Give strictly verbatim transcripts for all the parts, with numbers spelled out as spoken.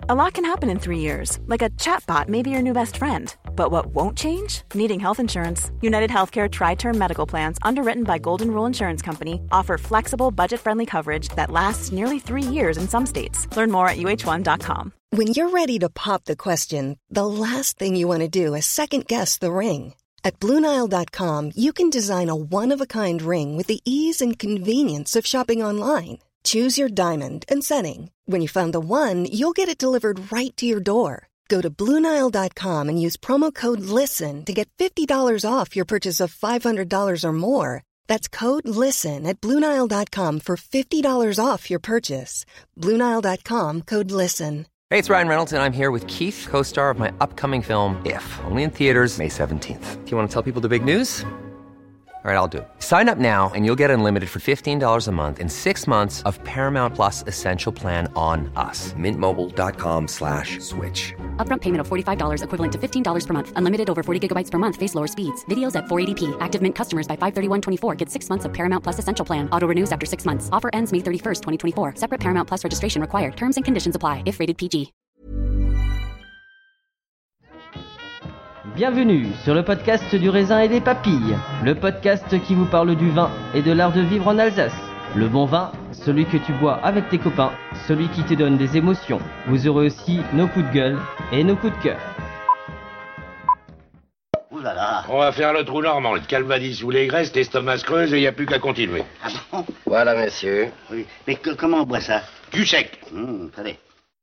A lot can happen in three years, like a chatbot may be your new best friend. But what won't change? Needing health insurance. United Healthcare Tri-Term Medical Plans, underwritten by Golden Rule Insurance Company, offer flexible, budget-friendly coverage that lasts nearly three years in some states. Learn more at U H one dot com. When you're ready to pop the question, the last thing you want to do is second-guess the ring. At Blue Nile dot com, you can design a one-of-a-kind ring with the ease and convenience of shopping online. Choose your diamond and setting. When you find the one, you'll get it delivered right to your door. Go to Blue Nile dot com and use promo code LISTEN to get fifty dollars off your purchase of five hundred dollars or more. That's code LISTEN at Blue Nile dot com for fifty dollars off your purchase. Blue Nile dot com, code LISTEN. Hey, it's Ryan Reynolds, and I'm here with Keith, co-star of my upcoming film, If, only in theaters May seventeenth. Do you want to tell people the big news? All right, I'll do it. Sign up now and you'll get unlimited for fifteen dollars a month and six months of Paramount Plus Essential Plan on us. Mint Mobile dot com slash switch. Upfront payment of forty-five dollars equivalent to fifteen dollars per month. Unlimited over forty gigabytes per month. Face lower speeds. Videos at four eighty p. Active Mint customers by five thirty-one twenty-four get six months of Paramount Plus Essential Plan. Auto renews after six months. Offer ends May thirty-first, twenty twenty-four. Separate Paramount Plus registration required. Terms and conditions apply if rated P G. Bienvenue sur le podcast du raisin et des papilles, le podcast qui vous parle du vin et de l'art de vivre en Alsace. Le bon vin, celui que tu bois avec tes copains, celui qui te donne des émotions. Vous aurez aussi nos coups de gueule et nos coups de cœur. Ouh là là. On va faire le trou normand, le calvadis ou les graisses, l'estomac se creuse et il n'y a plus qu'à continuer. Ah bon? Voilà, monsieur. Oui. Mais que, comment on boit ça? Du sec. Hum, allez.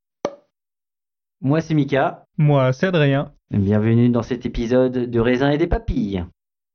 Moi c'est Mika. Moi c'est Adrien. Bienvenue dans cet épisode de Raisin et des papilles.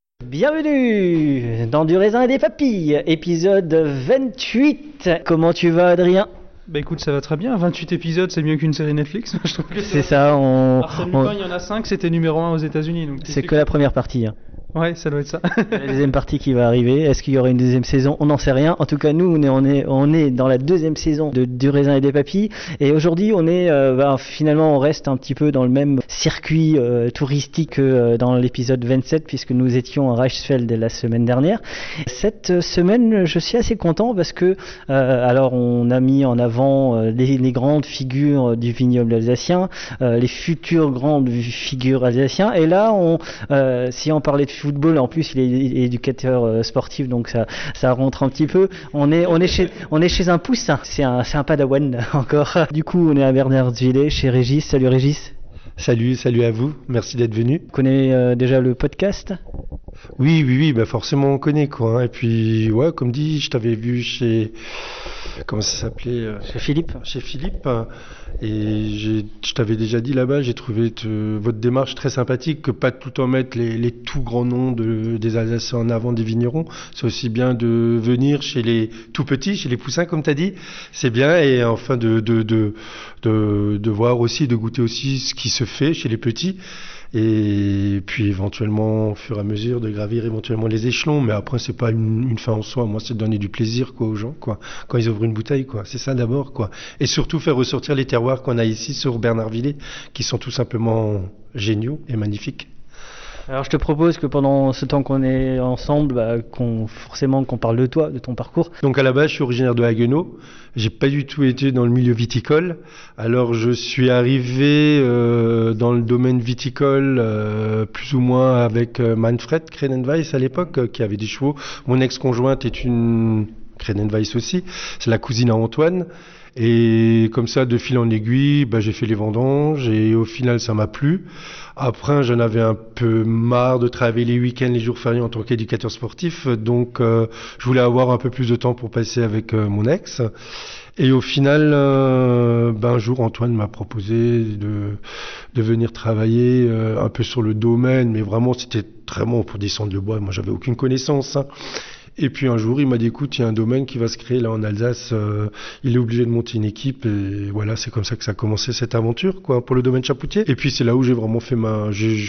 Bienvenue dans du raisin et des papilles, épisode vingt-huit. Comment tu vas, Adrien? Bah écoute, ça va très bien. vingt-huit épisodes, c'est mieux qu'une série Netflix. Je trouve que c'est ça. On... Arsène on... Lupin, il y en a cinq, c'était numéro un aux États-Unis. Donc c'est que la première partie. Hein. Ouais, ça doit être ça. La deuxième partie qui va arriver. Est-ce qu'il y aura une deuxième saison? On n'en sait rien. En tout cas, nous, on est, on est, on est dans la deuxième saison de Du raisin et des papilles. Et aujourd'hui, on est, euh, bah, finalement, on reste un petit peu dans le même circuit euh, touristique que euh, dans l'épisode vingt-sept, puisque nous étions à Reichsfeld la semaine dernière. Cette semaine, je suis assez content parce que, euh, alors, on a mis en avant euh, les, les grandes figures du vignoble alsacien, euh, les futures grandes figures alsaciennes. Et là, on, euh, si on parlait de football, en plus il est éducateur euh, sportif, donc ça ça rentre un petit peu. On est on est chez on est chez un poussin. C'est un c'est un padawan encore. Du coup, on est à Bernardsville chez Régis. Salut Régis. Salut, salut à vous. Merci d'être venu. Tu connais euh, déjà le podcast? Oui, oui, oui, bah forcément on connaît quoi. Hein. Et puis ouais, comme dit, je t'avais vu chez comment ça s'appelait euh... Chez Philippe. Chez Philippe. Et j'ai, je t'avais déjà dit là-bas, j'ai trouvé te, votre démarche très sympathique, que pas tout en mettre les, les tout grands noms de, des Alsaciens en avant des vignerons. C'est aussi bien de venir chez les tout petits, chez les poussins comme tu as dit. C'est bien, et enfin de, de, de, de, de voir aussi, de goûter aussi ce qui se fait chez les petits. Et puis éventuellement, au fur et à mesure, de gravir éventuellement les échelons. Mais après, c'est pas une, une fin en soi. Moi, c'est de donner du plaisir quoi aux gens, quoi. Quand ils ouvrent une bouteille, quoi. C'est ça d'abord, quoi. Et surtout faire ressortir les terroirs qu'on a ici sur Bernardville, qui sont tout simplement géniaux et magnifiques. Alors je te propose que pendant ce temps qu'on est ensemble, bah, qu'on forcément qu'on parle de toi, de ton parcours. Donc à la base, je suis originaire de Haguenau. J'ai pas du tout été dans le milieu viticole. Alors je suis arrivé euh, dans le domaine viticole euh, plus ou moins avec euh, Manfred Krenenweiss à l'époque, euh, qui avait des chevaux. Mon ex-conjointe est une Krenenweiss aussi. C'est la cousine à Antoine. Et comme ça, de fil en aiguille, bah, j'ai fait les vendanges et au final, ça m'a plu. Après, j'en avais un peu marre de travailler les week-ends, les jours fériés en tant qu'éducateur sportif. Donc, euh, je voulais avoir un peu plus de temps pour passer avec euh, mon ex. Et au final, euh, ben, un jour, Antoine m'a proposé de, de venir travailler euh, un peu sur le domaine. Mais vraiment, c'était très bon pour descendre le bois. Moi, j'avais aucune connaissance, hein. Et puis un jour, il m'a dit, écoute, il y a un domaine qui va se créer là en Alsace, euh, il est obligé de monter une équipe, et voilà, c'est comme ça que ça a commencé cette aventure, quoi, pour le domaine chapoutier. Et puis c'est là où j'ai vraiment fait ma... J'ai,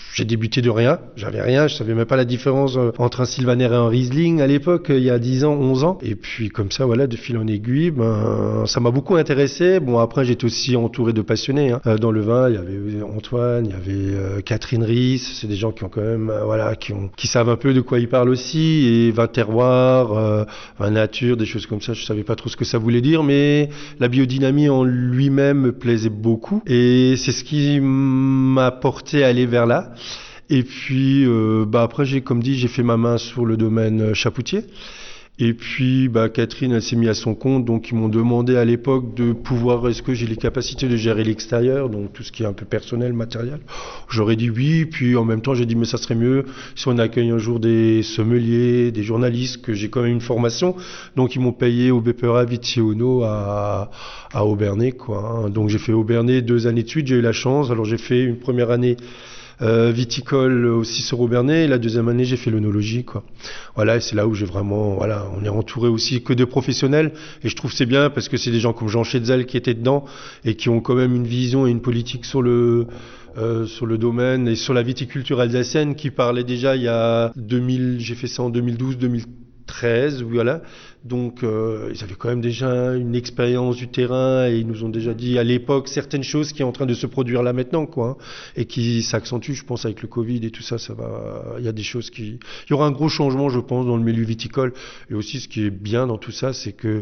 j'ai débuté de rien, j'avais rien, je savais même pas la différence entre un Sylvaner et un Riesling à l'époque, il y a dix ans, onze ans. Et puis comme ça, voilà, de fil en aiguille, ben, ça m'a beaucoup intéressé. Bon, après, j'étais aussi entouré de passionnés. Hein. Dans le vin, il y avait Antoine, il y avait euh, Catherine Ries, c'est des gens qui ont quand même, euh, voilà, qui, ont, qui savent un peu de quoi ils parlent aussi. Et vin terroir, euh, vin nature, des choses comme ça, je savais pas trop ce que ça voulait dire, mais la biodynamie en lui-même me plaisait beaucoup. Et c'est ce qui m'a porté à aller vers là. Et puis, euh, bah après, j'ai, comme dit, j'ai fait ma main sur le domaine Chapoutier. Et puis, bah, Catherine, elle s'est mise à son compte, donc ils m'ont demandé à l'époque de pouvoir, est-ce que j'ai les capacités de gérer l'extérieur, donc tout ce qui est un peu personnel, matériel. J'aurais dit oui, puis en même temps, j'ai dit, mais ça serait mieux si on accueille un jour des sommeliers, des journalistes, que j'ai quand même une formation. Donc ils m'ont payé au B P R A Vitiono à, à Aubernay, quoi. Hein. Donc j'ai fait Aubernay deux années de suite, j'ai eu la chance. Alors j'ai fait une première année Euh, viticole aussi sur Aubernay, et la deuxième année j'ai fait l'œnologie, quoi. Voilà, et c'est là où j'ai vraiment, voilà, on est entouré aussi que de professionnels, et je trouve c'est bien parce que c'est des gens comme Jean Chetzel qui étaient dedans et qui ont quand même une vision et une politique sur le euh, sur le domaine et sur la viticulture alsacienne, qui parlait déjà il y a deux mille, j'ai fait ça en deux mille douze deux mille treize, voilà. Donc euh, ils avaient quand même déjà une expérience du terrain et ils nous ont déjà dit à l'époque certaines choses qui sont en train de se produire là maintenant, quoi, hein, et qui s'accentuent, je pense, avec le Covid et tout ça, ça va. Il y a des choses qui, il y aura un gros changement, je pense, dans le milieu viticole. Et aussi, ce qui est bien dans tout ça, c'est que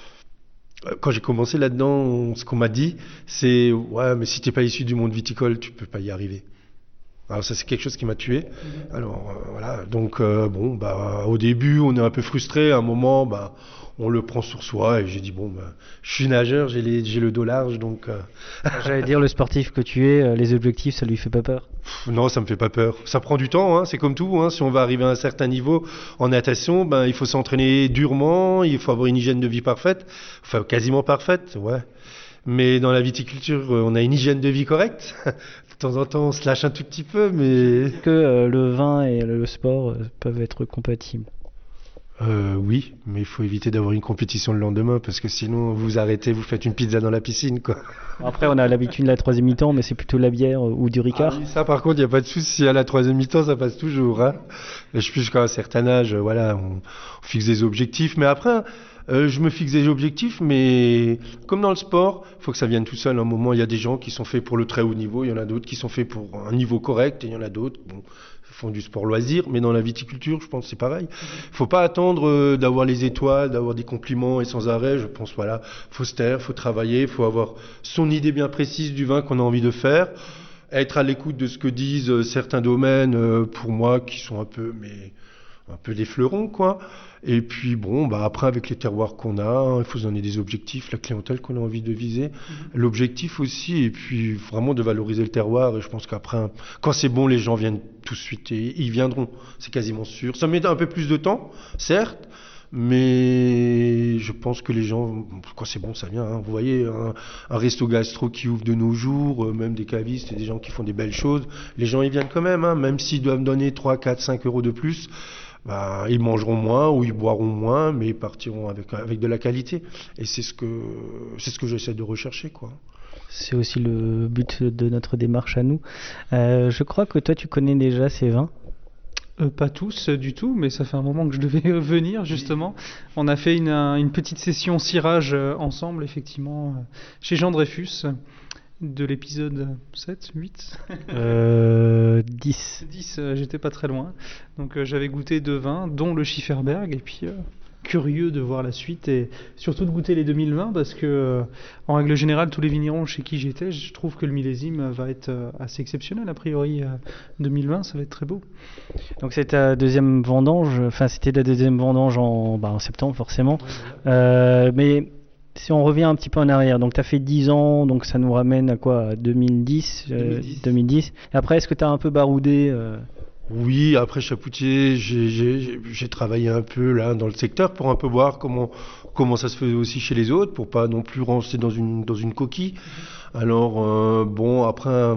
quand j'ai commencé là-dedans, ce qu'on m'a dit, c'est ouais, mais si t'es pas issu du monde viticole, tu peux pas y arriver. Alors ça, c'est quelque chose qui m'a tué. Alors euh, voilà, donc euh, bon, bah au début on est un peu frustré, à un moment bah on le prend sur soi, et j'ai dit bon bah je suis nageur, j'ai les j'ai le dos large, donc euh... J'allais dire, le sportif que tu es, les objectifs, ça lui fait pas peur? Pff, non, ça me fait pas peur. Ça prend du temps, hein, c'est comme tout, hein. Si on va arriver à un certain niveau en natation, ben il faut s'entraîner durement, il faut avoir une hygiène de vie parfaite, enfin quasiment parfaite, ouais. Mais dans la viticulture, on a une hygiène de vie correcte. De temps en temps, on se lâche un tout petit peu, mais... Est-ce que euh, le vin et le sport euh, peuvent être compatibles? Euh, oui, mais il faut éviter d'avoir une compétition le lendemain, parce que sinon, vous vous arrêtez, vous faites une pizza dans la piscine, quoi. Après, on a l'habitude de la troisième mi-temps, mais c'est plutôt la bière ou du Ricard. Ah oui, ça, par contre, il n'y a pas de souci. À la troisième mi-temps, ça passe toujours. Hein. Je suis jusqu'à un certain âge, voilà, on, on fixe des objectifs. Mais après, euh, je me fixe des objectifs, mais comme dans le sport, il faut que ça vienne tout seul. À un moment, il y a des gens qui sont faits pour le très haut niveau, il y en a d'autres qui sont faits pour un niveau correct, et il y en a d'autres, bon, font du sport loisir, mais dans la viticulture, je pense que c'est pareil. Il faut pas attendre euh, d'avoir les étoiles, d'avoir des compliments et sans arrêt. Je pense, voilà, faut se taire, faut travailler, faut avoir son idée bien précise du vin qu'on a envie de faire, être à l'écoute de ce que disent euh, certains domaines, euh, pour moi, qui sont un peu, mais un peu des fleurons, quoi. Et puis bon, bah après avec les terroirs qu'on a, hein, il faut se donner des objectifs, la clientèle qu'on a envie de viser, mmh. L'objectif aussi, et puis vraiment de valoriser le terroir. Et je pense qu'après, quand c'est bon, les gens viennent tout de suite et ils viendront, c'est quasiment sûr. Ça met un peu plus de temps, certes, mais je pense que les gens, quand c'est bon, ça vient. Hein. Vous voyez, un, un resto gastro qui ouvre de nos jours, euh, même des cavistes et des gens qui font des belles choses, les gens ils viennent quand même, hein, même s'ils doivent donner trois, quatre, cinq euros de plus. Bah, ils mangeront moins ou ils boiront moins, mais ils partiront avec, avec de la qualité. Et c'est ce que, c'est ce que j'essaie de rechercher, quoi. C'est aussi le but de notre démarche à nous. Euh, je crois que toi, tu connais déjà ces vins. Euh, pas tous euh, du tout, mais ça fait un moment que je devais euh, venir, justement. On a fait une, une petite session cirage euh, ensemble, effectivement, euh, chez Jean Dreyfus. De l'épisode sept, huit euh, dix. dix, euh, j'étais pas très loin. Donc euh, j'avais goûté deux vins, dont le Schifferberg, et puis euh, curieux de voir la suite, et surtout de goûter les deux mille vingt, parce que, euh, en règle générale, tous les vignerons chez qui j'étais, je trouve que le millésime va être euh, assez exceptionnel, a priori. Euh, deux mille vingt, ça va être très beau. Donc c'est ta deuxième vendange, enfin c'était la deuxième vendange en, bah, en septembre, forcément. Ouais, voilà. euh, mais... Si on revient un petit peu en arrière, donc tu as fait dix ans, donc ça nous ramène à quoi, à deux mille dix, euh, deux mille dix. Et après, est-ce que tu as un peu baroudé euh... Oui, après Chapoutier, j'ai, j'ai, j'ai travaillé un peu là dans le secteur pour un peu voir comment, comment ça se faisait aussi chez les autres, pour pas non plus rentrer dans une, dans une coquille. Alors, euh, bon, après...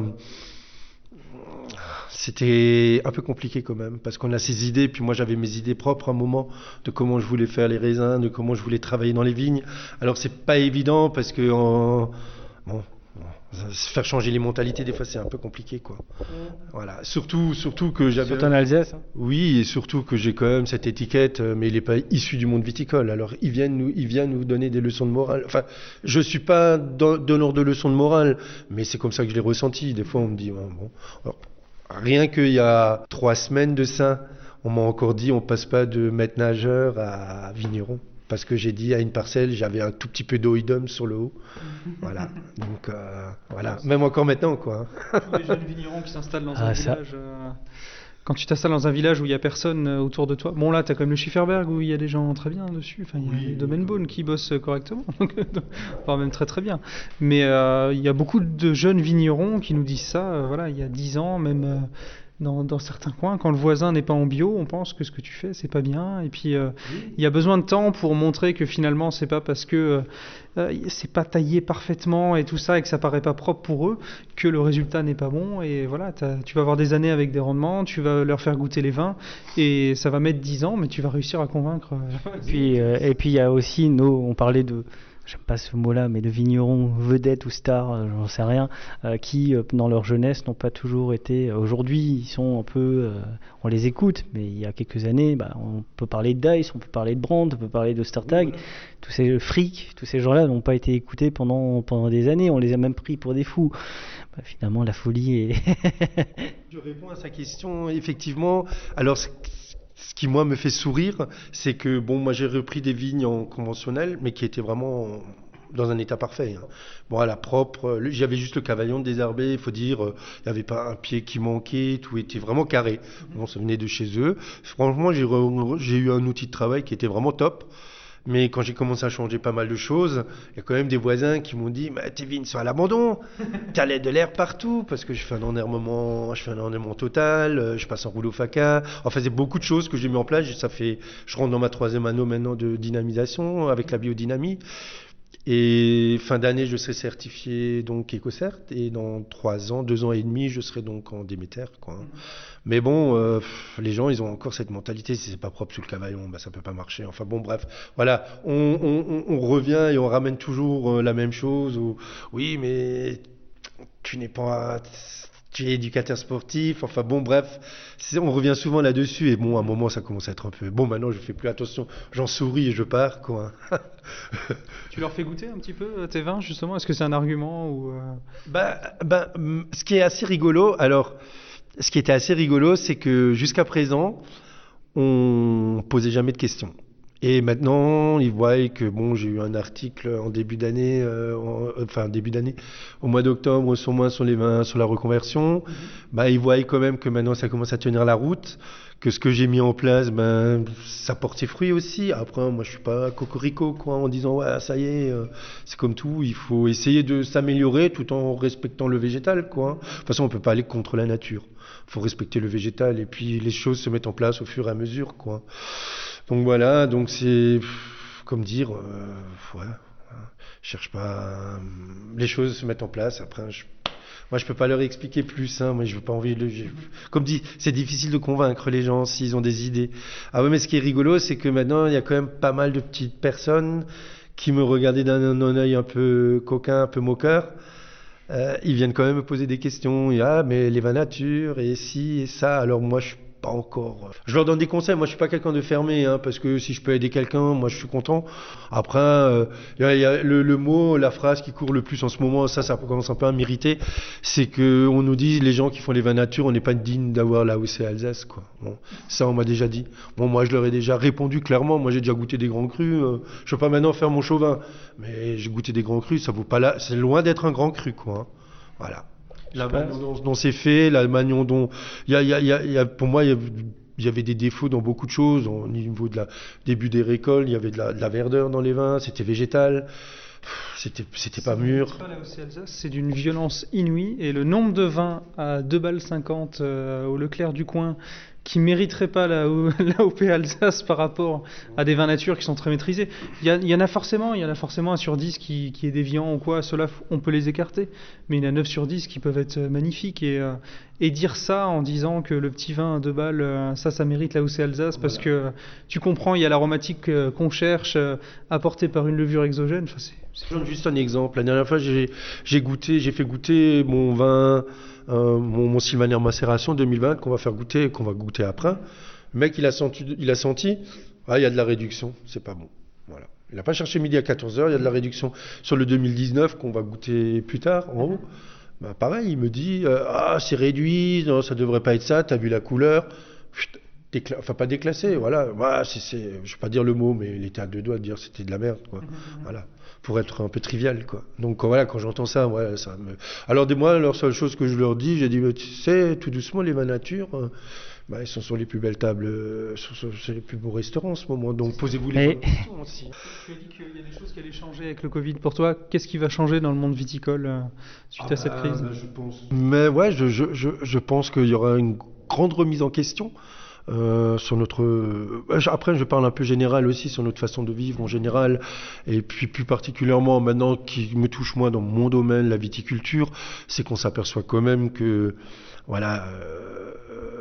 C'était un peu compliqué quand même, parce qu'on a ses idées, puis moi j'avais mes idées propres à un moment, de comment je voulais faire les raisins, de comment je voulais travailler dans les vignes. Alors c'est pas évident, parce que en... bon, faire changer les mentalités, des fois, c'est un peu compliqué, quoi. Mmh. Voilà. Surtout, surtout que j'avais. Surtout en Alsace. Hein. Oui, et surtout que j'ai quand même cette étiquette, mais il n'est pas issu du monde viticole. Alors, il vient nous, il vient nous donner des leçons de morale. Enfin, je suis pas donneur de leçons de morale, mais c'est comme ça que je l'ai ressenti. Des fois, on me dit, bon, bon. Alors, rien qu'il y a trois semaines de ça, on m'a encore dit, on passe pas de maître nageur à vigneron. Parce que j'ai dit à une parcelle, j'avais un tout petit peu d'oïdum sur le haut. Voilà. Donc, euh, voilà. Même encore maintenant, quoi. Tous les jeunes vignerons qui s'installent dans ah, un ça. village. Euh, quand tu t'installes dans un village où il n'y a personne euh, autour de toi. Bon, là, tu as quand même le Schifferberg où il y a des gens très bien dessus. Enfin, il y a oui, les Domenbohn qui bossent correctement. Enfin, même très, très bien. Mais euh, il y a beaucoup de jeunes vignerons qui nous disent ça. Euh, voilà, il y a dix ans, même. Euh, Dans, dans certains coins, quand le voisin n'est pas en bio, on pense que ce que tu fais, c'est pas bien. Et puis, euh, oui. il y a besoin de temps pour montrer que finalement, c'est pas parce que euh, c'est pas taillé parfaitement et tout ça et que ça paraît pas propre pour eux que le résultat n'est pas bon. Et voilà, tu vas avoir des années avec des rendements, tu vas leur faire goûter les vins et ça va mettre dix ans, mais tu vas réussir à convaincre. Euh, et puis, euh, et puis il y a aussi, nos, on parlait de. J'aime pas ce mot-là, mais de vignerons vedettes ou stars, euh, j'en sais rien, euh, qui, euh, dans leur jeunesse, n'ont pas toujours été... Euh, aujourd'hui, ils sont un peu... Euh, on les écoute, mais il y a quelques années, bah, on peut parler de Dice, on peut parler de Brandt, on peut parler de Startag. Oui, voilà. Tous ces frics, tous ces gens-là n'ont pas été écoutés pendant, pendant des années, on les a même pris pour des fous. Bah, finalement, la folie est... Je réponds à sa question, effectivement. Alors... Ce qui, moi, me fait sourire, c'est que, bon, moi, j'ai repris des vignes en conventionnel, mais qui étaient vraiment dans un état parfait. Hein. Bon, à la propre, j'avais juste le cavaillon désherbé, il faut dire, il n'y avait pas un pied qui manquait, tout était vraiment carré. Bon, ça venait de chez eux. Franchement, j'ai, re, j'ai eu un outil de travail qui était vraiment top. Mais quand j'ai commencé à changer pas mal de choses, il y a quand même des voisins qui m'ont dit bah, « tes vignes sont à l'abandon, t'as de l'air partout » parce que je fais un enherbement, je fais un enherbement total, je passe en rouleau faca. Enfin, c'est beaucoup de choses que j'ai mis en place. Ça fait, je rentre dans ma troisième année maintenant de dynamisation avec la biodynamie. Et fin d'année, je serai certifié donc EcoCert et dans trois ans, deux ans et demi, je serai donc en Déméter, quoi. Mais bon, euh, les gens, ils ont encore cette mentalité, si c'est pas propre sous le cavaillon, bah ça peut pas marcher. Enfin bon, bref, voilà, on, on, on revient et on ramène toujours la même chose. Où, oui, mais tu n'es pas... Tu es éducateur sportif, enfin bon, bref, on revient souvent là-dessus, et bon, à un moment, ça commence à être un peu... Bon, maintenant, je fais plus attention, j'en souris et je pars, quoi. Tu leur fais goûter un petit peu tes vins, justement? Est-ce que c'est un argument ou euh... bah, bah, ce qui est assez rigolo, alors, ce qui était assez rigolo, c'est que jusqu'à présent, on posait jamais de questions. Et maintenant, ils voient que bon, j'ai eu un article en début d'année, euh, en, enfin début d'année, au mois d'octobre, sur moi, sur les vins, sur la reconversion. Mm-hmm. Bah, ils voient quand même que maintenant, ça commence à tenir la route, que ce que j'ai mis en place, ben, ça porte ses fruits aussi. Après, moi, je suis pas cocorico, quoi, en disant ouais, ça y est, euh, c'est comme tout. Il faut essayer de s'améliorer tout en respectant le végétal, quoi. De toute façon, on peut pas aller contre la nature. Il faut respecter le végétal et puis les choses se mettent en place au fur et à mesure, quoi. Donc voilà, donc c'est comme dire, euh, ouais, je cherche pas, euh, les choses se mettent en place. Après, je, moi je peux pas leur expliquer plus, hein, moi je veux pas envie de, je, comme dit, c'est difficile de convaincre les gens s'ils ont des idées. Ah ouais, mais ce qui est rigolo, c'est que maintenant il y a quand même pas mal de petites personnes qui me regardaient d'un, d'un œil un peu coquin, un peu moqueur. Euh, ils viennent quand même me poser des questions. Et, ah, mais les vins nature et ci et ça. Alors moi je suis pas encore. Je leur donne des conseils. Moi, je suis pas quelqu'un de fermé, hein, parce que si je peux aider quelqu'un, moi, je suis content. Après, euh, y a, y a le, le mot, la phrase qui court le plus en ce moment, ça, ça commence un peu à m'irriter, c'est que on nous dit, les gens qui font les vins nature, on n'est pas digne d'avoir la A O C Alsace, quoi. Bon, ça, on m'a déjà dit. Bon, moi, je leur ai déjà répondu clairement. Moi, j'ai déjà goûté des grands crus. Euh, je peux pas maintenant faire mon chauvin, mais j'ai goûté des grands crus. Ça vaut pas là. C'est loin d'être un grand cru, quoi. Hein. Voilà. La manière dont, dont c'est fait, la manière dont... Y a, y a, y a, y a, pour moi, il y, y avait des défauts dans beaucoup de choses. Au niveau de la début des récoltes, il y avait de la, de la verdeur dans les vins, c'était végétal, c'était, c'était pas mûr. Pas la A O C Alsace, c'est d'une violence inouïe. Et le nombre de vins à deux balles cinquante euh, au Leclerc du coin qui ne mériteraient pas la, la O P Alsace par rapport à des vins nature qui sont très maîtrisés. Il y, a, il y en a forcément, il y en a forcément un sur dix qui, qui est déviant ou quoi, ceux-là, on peut les écarter. Mais il y en a neuf sur dix qui peuvent être magnifiques. Et, euh, et dire ça en disant que le petit vin à deux balles, euh, ça, ça mérite la O C Alsace, parce voilà. que euh, tu comprends, il y a l'aromatique euh, qu'on cherche, euh, apportée par une levure exogène. Enfin, c'est, Je donne juste un exemple. La dernière fois, j'ai, j'ai goûté, j'ai fait goûter mon vin, euh, mon, mon Sylvaner Macération deux mille vingt qu'on va faire goûter, qu'on va goûter après. Le mec, il a senti, il a senti, ah, il y a de la réduction, c'est pas bon. Voilà. Il n'a pas cherché midi à quatorze heures, il y a de la réduction. Sur le deux mille dix-neuf, qu'on va goûter plus tard, en haut, bah, pareil, il me dit, euh, ah, c'est réduit, non, ça devrait pas être ça, t'as vu la couleur. Chut, décla... Enfin, pas déclassé, voilà. voilà c'est, c'est... Je vais pas dire le mot, mais il était à deux doigts de dire que c'était de la merde, quoi. Mm-hmm. Voilà. Pour être un peu trivial, quoi. Donc quand, voilà, quand j'entends ça, voilà, ça me... Alors des moi, la seule chose que je leur dis, j'ai dit, tu sais, tout doucement, les vins nature, euh, bah, ils sont sur les plus belles tables, euh, sur, sur, sur les plus beaux restaurants en ce moment, donc posez-vous les bonnes questions aussi. Tu as dit qu'il y a des choses qui allaient changer avec le Covid. Pour toi, qu'est-ce qui va changer dans le monde viticole euh, suite ah à cette bah, crise bah, je pense... Mais ouais, je, je, je, je pense qu'il y aura une grande remise en question. Euh, sur notre euh, après je parle un peu général aussi sur notre façon de vivre en général et puis plus particulièrement maintenant qui me touche moi dans mon domaine la viticulture, c'est qu'on s'aperçoit quand même que voilà euh,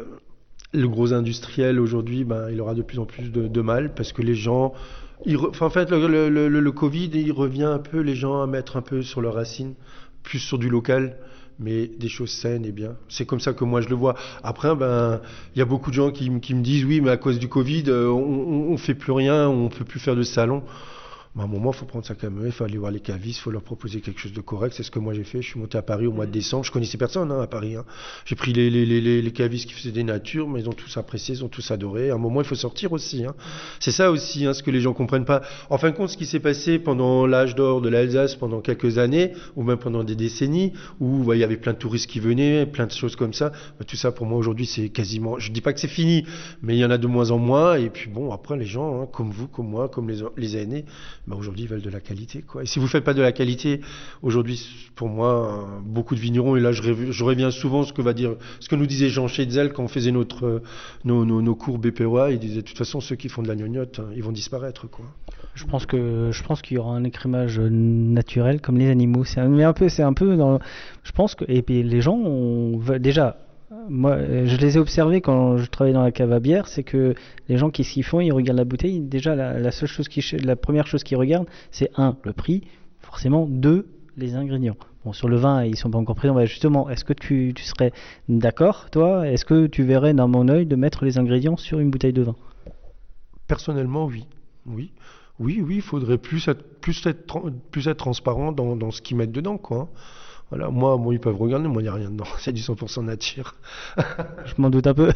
le gros industriel aujourd'hui ben, il aura de plus en plus de, de mal parce que les gens il re... enfin, en fait le, le, le, le Covid il revient un peu les gens à mettre un peu sur leurs racines plus sur du local mais des choses saines et bien. C'est comme ça que moi je le vois. Après, ben, il y a beaucoup de gens qui, qui me disent oui, mais à cause du Covid, euh, on, on fait plus rien, on peut plus faire de salon. Ben, à un moment, il faut prendre sa caméra, il faut aller voir les cavistes, il faut leur proposer quelque chose de correct. C'est ce que moi j'ai fait. Je suis monté à Paris au mois de décembre. Je connaissais personne hein, à Paris. Hein. J'ai pris les, les, les, les cavistes qui faisaient des natures, mais ils ont tous apprécié, ils ont tous adoré. À un moment, il faut sortir aussi. Hein. C'est ça aussi, hein, ce que les gens comprennent pas. En fin de compte, ce qui s'est passé pendant l'âge d'or de l'Alsace, pendant quelques années, ou même pendant des décennies, où ouais, il y avait plein de touristes qui venaient, plein de choses comme ça. Ben, tout ça, pour moi aujourd'hui, c'est quasiment. Je dis pas que c'est fini, mais il y en a de moins en moins. Et puis bon, après les gens, hein, comme vous, comme moi, comme les, les aînés, ben, aujourd'hui ils veulent de la qualité, quoi. Et si vous faites pas de la qualité, aujourd'hui, pour moi, euh, beaucoup de vignerons, et là je, rév- je reviens souvent ce que va dire, ce que nous disait Jean Schetzel quand on faisait notre, euh, nos, nos, nos cours B P O A, il disait de toute façon ceux qui font de la gnognotte, hein, ils vont disparaître, quoi. Je pense que je pense qu'il y aura un écrémage naturel comme les animaux. C'est un, mais un peu, c'est un peu dans. Je pense que et puis les gens ont déjà. Moi, je les ai observés quand je travaillais dans la cave à bière, c'est que les gens, qu'est-ce qu'ils font? Ils regardent la bouteille. Déjà, la, la seule chose qui, la première chose qu'ils regardent, c'est un, le prix, forcément. Deux, les ingrédients. Bon, sur le vin, ils sont pas encore présents. Bah, justement, est-ce que tu, tu serais d'accord, toi? Est-ce que tu verrais dans mon œil de mettre les ingrédients sur une bouteille de vin? Personnellement, oui, oui. Oui, oui, il faudrait plus être, plus être, plus être transparent dans, dans ce qu'ils mettent dedans, quoi. Voilà, moi, bon, ils peuvent regarder, moi, il n'y a rien dedans. C'est du cent pour cent nature. Je m'en doute un peu.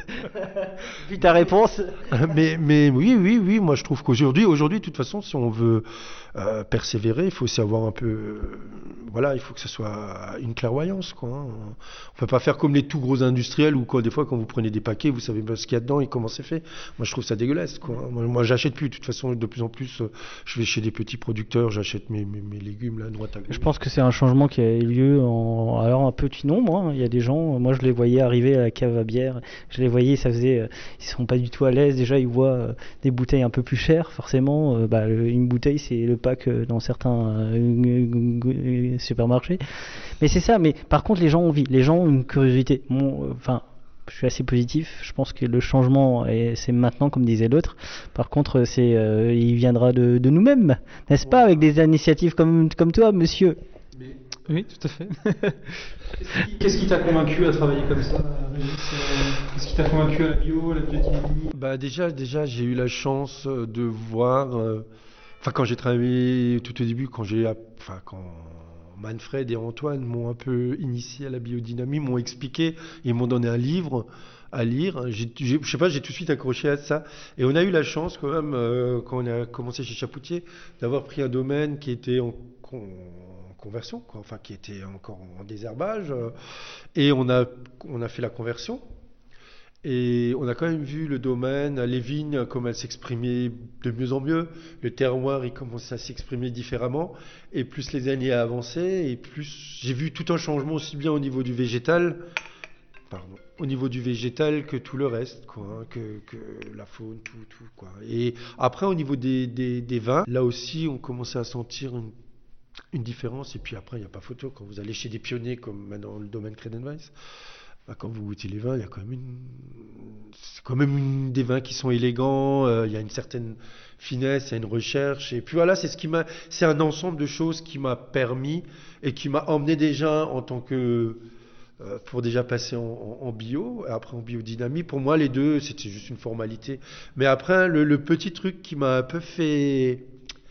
Vu ta réponse. mais, mais oui, oui, oui, moi, je trouve qu'aujourd'hui, aujourd'hui, de toute façon, si on veut euh, persévérer, il faut aussi avoir un peu... Euh, voilà, il faut que ce soit une clairvoyance, quoi. Hein. On ne peut pas faire comme les tout gros industriels où, quoi, des fois, quand vous prenez des paquets, vous savez pas ce qu'il y a dedans et comment c'est fait. Moi, je trouve ça dégueulasse, quoi. Moi, moi j'achète plus. De toute façon, de plus en plus, euh, je vais chez des petits producteurs, j'achète mes, mes, mes légumes, là, à droite à gauche. Je pense que c'est un changement qui a eu lieu en... Alors, un petit nombre. Hein. Il y a des gens, moi, je les voyais arriver à la cave à bière. Je les voyais, ça faisait... Euh, ils sont pas du tout à l'aise. Déjà, ils voient euh, des bouteilles un peu plus chères, forcément. Euh, bah, le, une bouteille, c'est le pack euh, dans certains euh, supermarchés. Mais c'est ça. Mais par contre, les gens ont envie. Les gens ont une curiosité. Enfin... Bon, je suis assez positif. Je pense que le changement, est, c'est maintenant, comme disait l'autre. Par contre, c'est, euh, il viendra de, de nous-mêmes, n'est-ce pas, avec des initiatives comme, comme toi, monsieur. Mais... Oui, tout à fait. Qu'est-ce qui t'a convaincu à travailler comme ça, Qu'est-ce qui t'a convaincu à la bio, à la biotimie? Bah déjà, déjà, j'ai eu la chance de voir. Enfin, euh, quand j'ai travaillé tout au début, quand j'ai, enfin, quand Manfred et Antoine m'ont un peu initié à la biodynamie, m'ont expliqué, ils m'ont donné un livre à lire. J'ai, j'ai, je sais pas, j'ai tout de suite accroché à ça. Et on a eu la chance quand même, euh, quand on a commencé chez Chapoutier, d'avoir pris un domaine qui était en, en conversion, quoi, enfin qui était encore en désherbage. Euh, et on a, on a fait la conversion. Et on a quand même vu le domaine, les vignes, comme elles s'exprimaient de mieux en mieux. Le terroir, il commençait à s'exprimer différemment. Et plus les années avançaient, et plus j'ai vu tout un changement aussi bien au niveau du végétal, pardon, au niveau du végétal que tout le reste, quoi, hein, que, que la faune, tout, tout, quoi. Et après, au niveau des, des, des vins, là aussi, on commençait à sentir une, une différence. Et puis après, il n'y a pas photo. Quand vous allez chez des pionniers, comme dans le domaine Credenweiss, bah, quand vous goûtez les vins, il y a quand même une, c'est quand même une, des vins qui sont élégants. Euh, il y a une certaine finesse, il y a une recherche. Et puis voilà, c'est ce qui m'a, c'est un ensemble de choses qui m'a permis et qui m'a emmené déjà en tant que euh, pour déjà passer en, en, en bio, et après en biodynamie. Pour moi, les deux, c'était juste une formalité. Mais après, le, le petit truc qui m'a un peu fait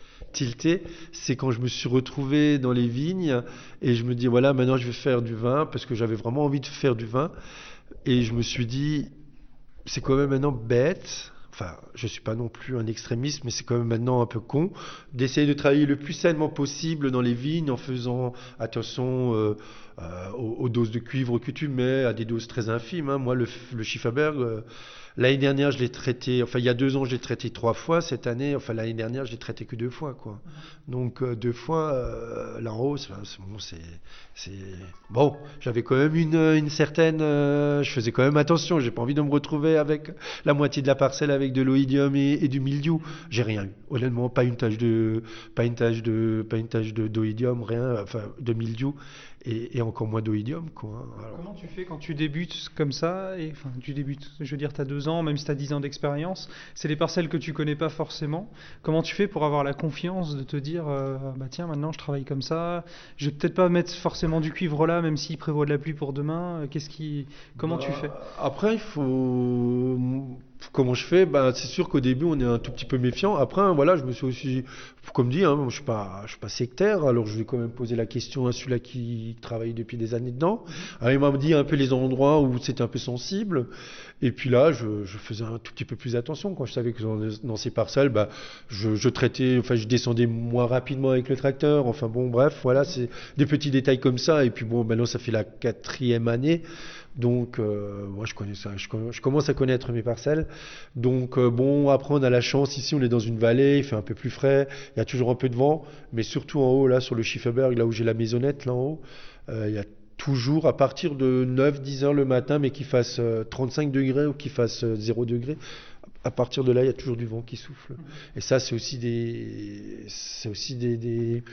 tilté, c'est quand je me suis retrouvé dans les vignes et je me dis voilà, maintenant je vais faire du vin parce que j'avais vraiment envie de faire du vin et je me suis dit c'est quand même maintenant bête, enfin je suis pas non plus un extrémiste mais c'est quand même maintenant un peu con d'essayer de travailler le plus sainement possible dans les vignes en faisant attention euh, euh, aux, aux doses de cuivre que tu mets à des doses très infimes, hein. Moi le, le Schifferberg euh, l'année dernière, je l'ai traité, enfin il y a deux ans, je l'ai traité trois fois. Cette année, enfin l'année dernière, je l'ai traité que deux fois, quoi. Donc euh, deux fois, euh, là-haut, c'est, bon, c'est, c'est... Bon, j'avais quand même une, une certaine... Euh, je faisais quand même attention, j'ai pas envie de me retrouver avec la moitié de la parcelle avec de l'oïdium et, et du mildiou. J'ai rien eu, honnêtement, pas une tache de... Pas une tache de... Pas une tache de, d'oïdium, rien, enfin de mildiou. Et, et encore moins d'oïdium, quoi. Alors... Comment tu fais quand tu débutes comme ça et, enfin, tu débutes, je veux dire, tu as deux ans, même si tu as dix ans d'expérience, c'est des parcelles que tu connais pas forcément. Comment tu fais pour avoir la confiance de te dire, euh, bah tiens, maintenant je travaille comme ça, je vais peut-être pas mettre forcément du cuivre là, même s'il prévoit de la pluie pour demain. Qu'est-ce qui, comment bah, tu fais? Après, il faut... Comment je fais? Ben, c'est sûr qu'au début, on est un tout petit peu méfiant. Après, voilà, je me suis aussi, comme dit, hein, je ne suis pas, je suis pas sectaire, alors je vais quand même poser la question à celui-là qui travaille depuis des années dedans. Alors, il m'a dit un peu les endroits où c'était un peu sensible. Et puis là, je, je faisais un tout petit peu plus attention. Quand je savais que dans, dans ces parcelles, bah, je, je traitais, enfin, je descendais moins rapidement avec le tracteur. Enfin bon, bref, voilà, c'est des petits détails comme ça. Et puis bon, maintenant, ça fait la quatrième année. Donc, euh, moi, je connais ça. Je, je commence à connaître mes parcelles. Donc, euh, bon, après, on a la chance. Ici, on est dans une vallée. Il fait un peu plus frais. Il y a toujours un peu de vent. Mais surtout en haut, là, sur le Schifferberg, là où j'ai la maisonnette, là en haut, euh, il y a toujours à partir de neuf dix heures le matin, mais qu'il fasse euh, trente-cinq degrés ou qu'il fasse euh, zéro degré. À partir de là, il y a toujours du vent qui souffle. Et ça, c'est aussi des, c'est aussi des, des,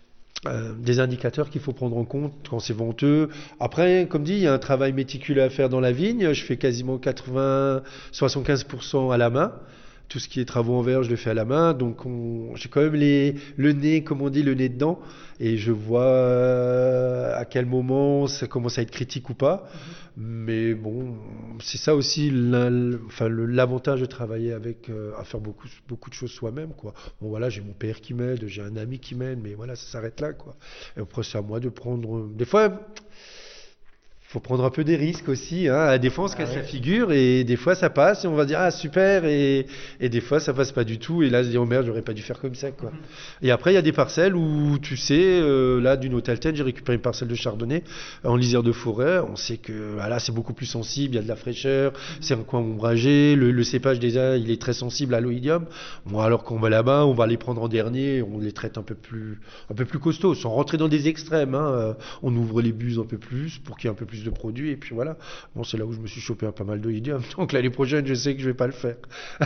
euh, des indicateurs qu'il faut prendre en compte quand c'est venteux. Après, comme dit, il y a un travail méticuleux à faire dans la vigne. Je fais quasiment quatre-vingts, soixante-quinze pour cent à la main. Tout ce qui est travaux en verre, je le fais à la main. Donc, on, j'ai quand même les, le nez, comme on dit, le nez dedans. Et je vois à quel moment ça commence à être critique ou pas. Mais bon, c'est ça aussi enfin, le, l'avantage de travailler avec, euh, à faire beaucoup, beaucoup de choses soi-même, quoi. Bon, voilà, j'ai mon père qui m'aide, j'ai un ami qui m'aide, mais voilà, ça s'arrête là, quoi. Et après, c'est à moi de prendre... Des fois... faut prendre un peu des risques aussi, hein. Des fois on se casse ah ouais. la figure et des fois ça passe et on va dire ah super et, et des fois ça passe pas du tout et là je dis oh merde j'aurais pas dû faire comme ça quoi. Mm-hmm. Et après il y a des parcelles où tu sais euh, là d'une Hôtel-Tête j'ai récupéré une parcelle de chardonnay en lisière de forêt, on sait que ah, là c'est beaucoup plus sensible, il y a de la fraîcheur, mm-hmm. c'est un coin ombragé, le, le cépage déjà il est très sensible à l'oïdium. Bon alors qu'on va là-bas on va les prendre en dernier, on les traite un peu plus un peu plus costauds sans rentrer dans des extrêmes, hein. On ouvre les buses un peu plus pour qu'il y ait un peu plus de produits et puis voilà. Bon, c'est là où je me suis chopé un pas mal d'oïdium. Donc l'année prochaine, je sais que je vais pas le faire.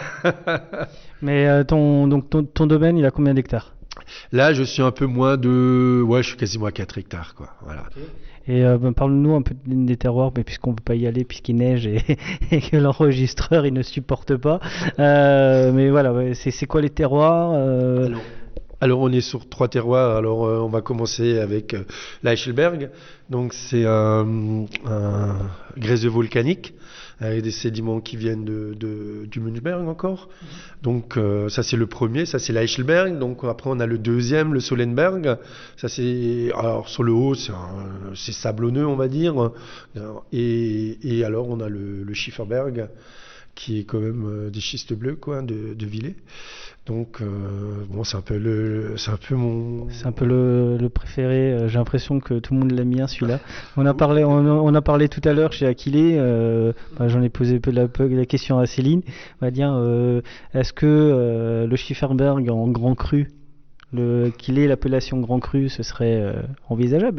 Mais euh, ton donc ton, ton domaine, il a combien d'hectares? Là, je suis un peu moins de ouais, je suis quasiment à quatre hectares quoi. Voilà. Okay. Et euh, ben, parle-nous un peu des terroirs, mais puisqu'on peut pas y aller puisqu'il neige et, et que l'enregistreur il ne supporte pas. Euh, mais voilà, ouais, c'est c'est quoi les terroirs euh... Alors, Alors on est sur trois terroirs. Alors euh, on va commencer avec euh, l'Eichelberg. Donc c'est un, un gréseux volcanique avec des sédiments qui viennent de, de, du Münchberg encore. Donc euh, ça c'est le premier, ça c'est l'Eichelberg. Donc après on a le deuxième, le Solenberg. Ça c'est alors sur le haut c'est, un, c'est sablonneux on va dire. Et, et alors on a le, le Schifferberg qui est quand même euh, des schistes bleus quoi, de, de Villers. Donc euh, bon c'est un peu le c'est un peu mon c'est un peu le, le préféré. J'ai l'impression que tout le monde l'a mis hein, celui-là. On a parlé on, on a parlé tout à l'heure chez Aquilé. Euh, bah, j'en ai posé la, la question à Céline. On va dire euh, est-ce que euh, le Schifferberg en grand cru, le qu'il ait l'appellation grand cru, ce serait euh, envisageable?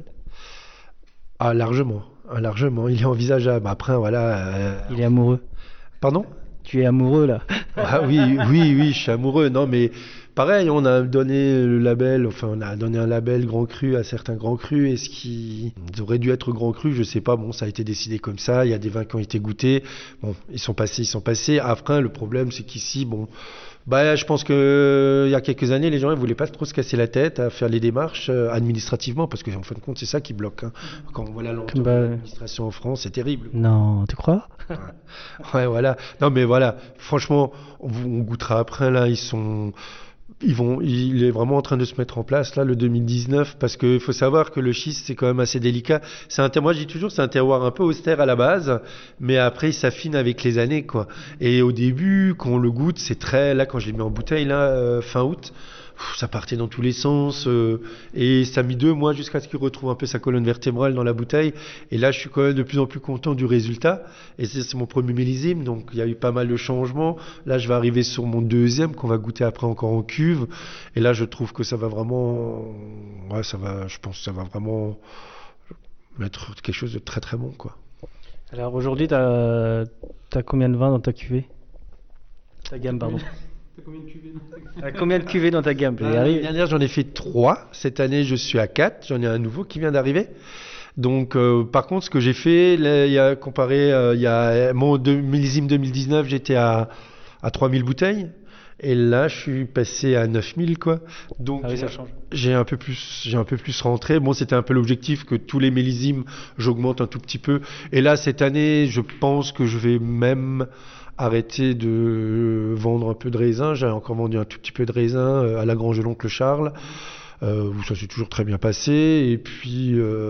Ah largement, ah, largement. Il est envisageable. Après voilà. Euh... Il est amoureux. Pardon? Tu es amoureux là? Ah oui, oui, oui, je suis amoureux. Non, mais pareil, on a donné le label, enfin on a donné un label Grand Cru à certains Grands Crus. Est-ce qu'ils auraient dû être Grand Cru? Je sais pas. Bon, ça a été décidé comme ça. Il y a des vins qui ont été goûtés. Bon, ils sont passés, ils sont passés. Après, le problème, c'est qu'ici, bon, bah, je pense que il y a quelques années, les gens ne voulaient pas trop se casser la tête à faire les démarches euh, administrativement, parce qu'en fin de compte, c'est ça qui bloque. Hein. Quand on voit la lenteur Bah, de l'administration en France, c'est terrible. Non, tu crois? Ouais. Ouais, voilà. Non, mais voilà. Franchement, on, on goûtera après. Là, ils sont. Ils vont, il est vraiment en train de se mettre en place là le deux mille dix-neuf, parce qu'il faut savoir que le schiste c'est quand même assez délicat. C'est un terroir, moi je dis toujours, c'est un terroir un peu austère à la base, mais après il s'affine avec les années quoi. Et au début, quand on le goûte, c'est très, là quand je l'ai mis en bouteille là euh, fin août, pff, ça partait dans tous les sens euh, et ça a mis deux mois jusqu'à ce qu'il retrouve un peu sa colonne vertébrale dans la bouteille. Et là je suis quand même de plus en plus content du résultat. Et c'est, c'est mon premier millésime, donc il y a eu pas mal de changements. Là je vais arriver sur mon deuxième qu'on va goûter après encore en cuve. Et là je trouve que ça va vraiment, ouais ça va, je pense que ça va vraiment mettre quelque chose de très très bon quoi. Alors aujourd'hui, t'as as combien de vins dans ta cuvée? Ta gamme, pardon. T'as combien de cuvées dans ta gamme? T'as combien de cuvées dans ta gamme? Euh, L'année dernière, j'en ai fait trois. Cette année, je suis à quatre. J'en ai un nouveau qui vient d'arriver. Donc, euh, par contre, ce que j'ai fait, là, il y a comparé, euh, il y a mon deux, millésime deux mille dix-neuf, j'étais à, à trois mille bouteilles. Et là, je suis passé à neuf mille, quoi. Donc, ah oui, ça change. J'ai un peu plus, j'ai un peu plus rentré. Bon, c'était un peu l'objectif que tous les millésimes, j'augmente un tout petit peu. Et là, cette année, je pense que je vais même arrêter de vendre un peu de raisin. J'ai encore vendu un tout petit peu de raisin à la Grange de l'Oncle Charles, euh, où ça s'est toujours très bien passé. Et puis,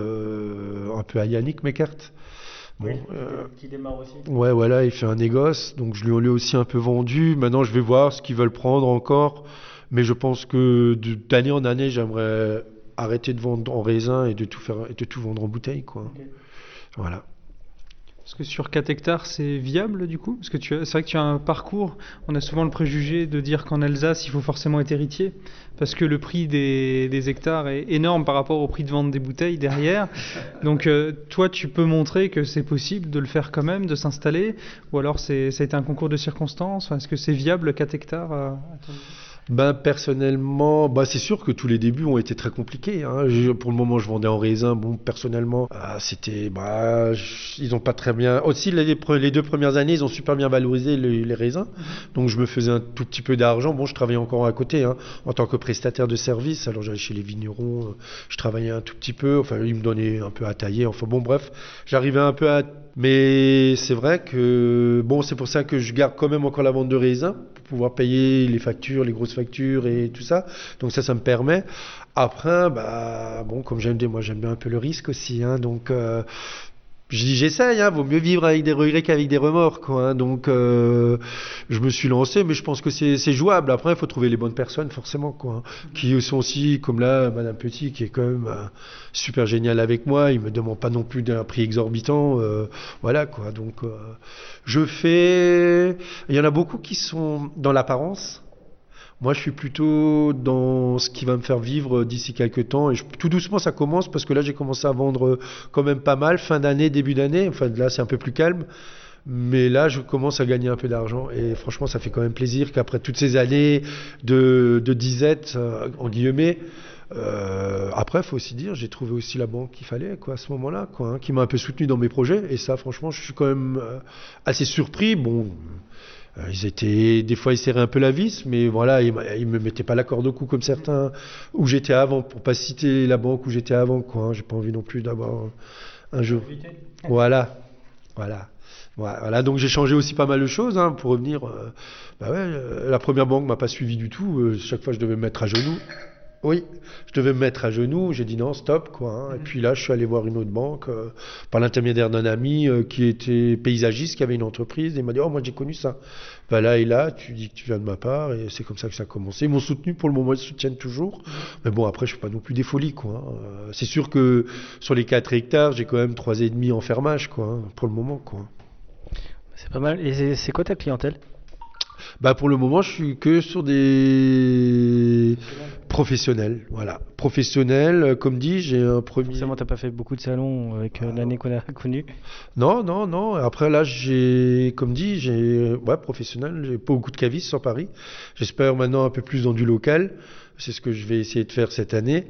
euh, un peu à Yannick Meckert. Bon, oui, euh, qui démarre aussi. Ouais, voilà, il fait un négoce, donc je lui ai aussi un peu vendu. Maintenant, je vais voir ce qu'ils veulent prendre encore. Mais je pense que de- d'année en année, j'aimerais arrêter de vendre en raisin et de tout faire et de tout vendre en bouteille, quoi. Ok. Voilà. Parce que sur quatre hectares, c'est viable du coup? Parce que tu as, c'est vrai que tu as un parcours, on a souvent le préjugé de dire qu'en Alsace, il faut forcément être héritier, parce que le prix des, des hectares est énorme par rapport au prix de vente des bouteilles derrière. Donc euh, toi, tu peux montrer que c'est possible de le faire quand même, de s'installer, ou alors c'est, ça a été un concours de circonstances? Enfin, est-ce que c'est viable quatre hectares euh, à ton avis? Ben personnellement, bah c'est sûr que tous les débuts ont été très compliqués. Hein. Je- pour le moment, je vendais en raisin. Bon, personnellement, ah, c'était, bah, je- ils ont pas très bien. Aussi, les, pre- les deux premières années, ils ont super bien valorisé les, les raisins. Donc, je me faisais un tout petit peu d'argent. Bon, je travaillais encore à côté, hein, en tant que prestataire de service. Alors, j'allais chez les vignerons, euh, je travaillais un tout petit peu. Enfin, ils me donnaient un peu à tailler. Enfin, bon, bref, j'arrivais un peu à. Mais c'est vrai que bon, c'est pour ça que je garde quand même encore la vente de raisins pour pouvoir payer les factures, les grosses factures et tout ça. Donc ça, ça me permet. Après, bah bon, comme j'aime dire, moi j'aime bien un peu le risque aussi, hein, donc euh, je dis j'essaye, hein, vaut mieux vivre avec des regrets qu'avec des remords, quoi. Hein, donc euh, je me suis lancé, mais je pense que c'est, c'est jouable. Après, il faut trouver les bonnes personnes, forcément, quoi. Hein, qui sont aussi, comme là, Madame Petit, qui est quand même euh, super géniale avec moi. Il me demande pas non plus d'un prix exorbitant, euh, voilà, quoi. Donc euh, je fais. Il y en a beaucoup qui sont dans l'apparence. Moi, je suis plutôt dans ce qui va me faire vivre d'ici quelques temps. Et je- tout doucement, ça commence parce que là, j'ai commencé à vendre quand même pas mal. Fin d'année, début d'année. Enfin, là, c'est un peu plus calme. Mais là, je commence à gagner un peu d'argent. Et franchement, ça fait quand même plaisir qu'après toutes ces années de, de disette, euh, en guillemets, euh, après, il faut aussi dire, j'ai trouvé aussi la banque qu'il fallait, quoi, à ce moment-là, quoi, hein, qui m'a un peu soutenu dans mes projets. Et ça, franchement, je suis quand même euh, assez surpris. Bon. Euh, Ils étaient, des fois, ils serraient un peu la vis, mais voilà, ils, m'a- ils me mettaient pas la corde au cou comme certains où j'étais avant, pour pas citer la banque où j'étais avant, quoi. Hein. J'ai pas envie non plus d'avoir un, un jour. Voilà, voilà, voilà. Voilà. Donc j'ai changé aussi pas mal de choses, hein, pour revenir. euh, bah ouais, euh, la première banque m'a pas suivi du tout. euh, chaque fois, je devais me mettre à genoux. Oui, je devais me mettre à genoux. J'ai dit non, stop, quoi. Hein. Et puis là, je suis allé voir une autre banque euh, par l'intermédiaire d'un ami euh, qui était paysagiste, qui avait une entreprise. Et il m'a dit, oh, moi j'ai connu ça. Ben là et là, tu dis que tu viens de ma part, et c'est comme ça que ça a commencé. Ils m'ont soutenu, pour le moment, ils soutiennent toujours. Mais bon, après, je fais pas non plus des folies, quoi. Hein. Euh, C'est sûr que sur les quatre hectares, j'ai quand même trois et demi en fermage, quoi. Hein, pour le moment, quoi. C'est pas mal. Et c'est c'est quoi ta clientèle? Bah pour le moment, je suis que sur des professionnels, voilà. Professionnels, comme dit, j'ai un premier... Forcément, t'as pas fait beaucoup de salons avec euh, l'année qu'on a connue. Non, non, non. Après là, j'ai, comme dit, j'ai, ouais, professionnel. J'ai pas beaucoup de cavistes sur Paris. J'espère maintenant un peu plus dans du local. C'est ce que je vais essayer de faire cette année.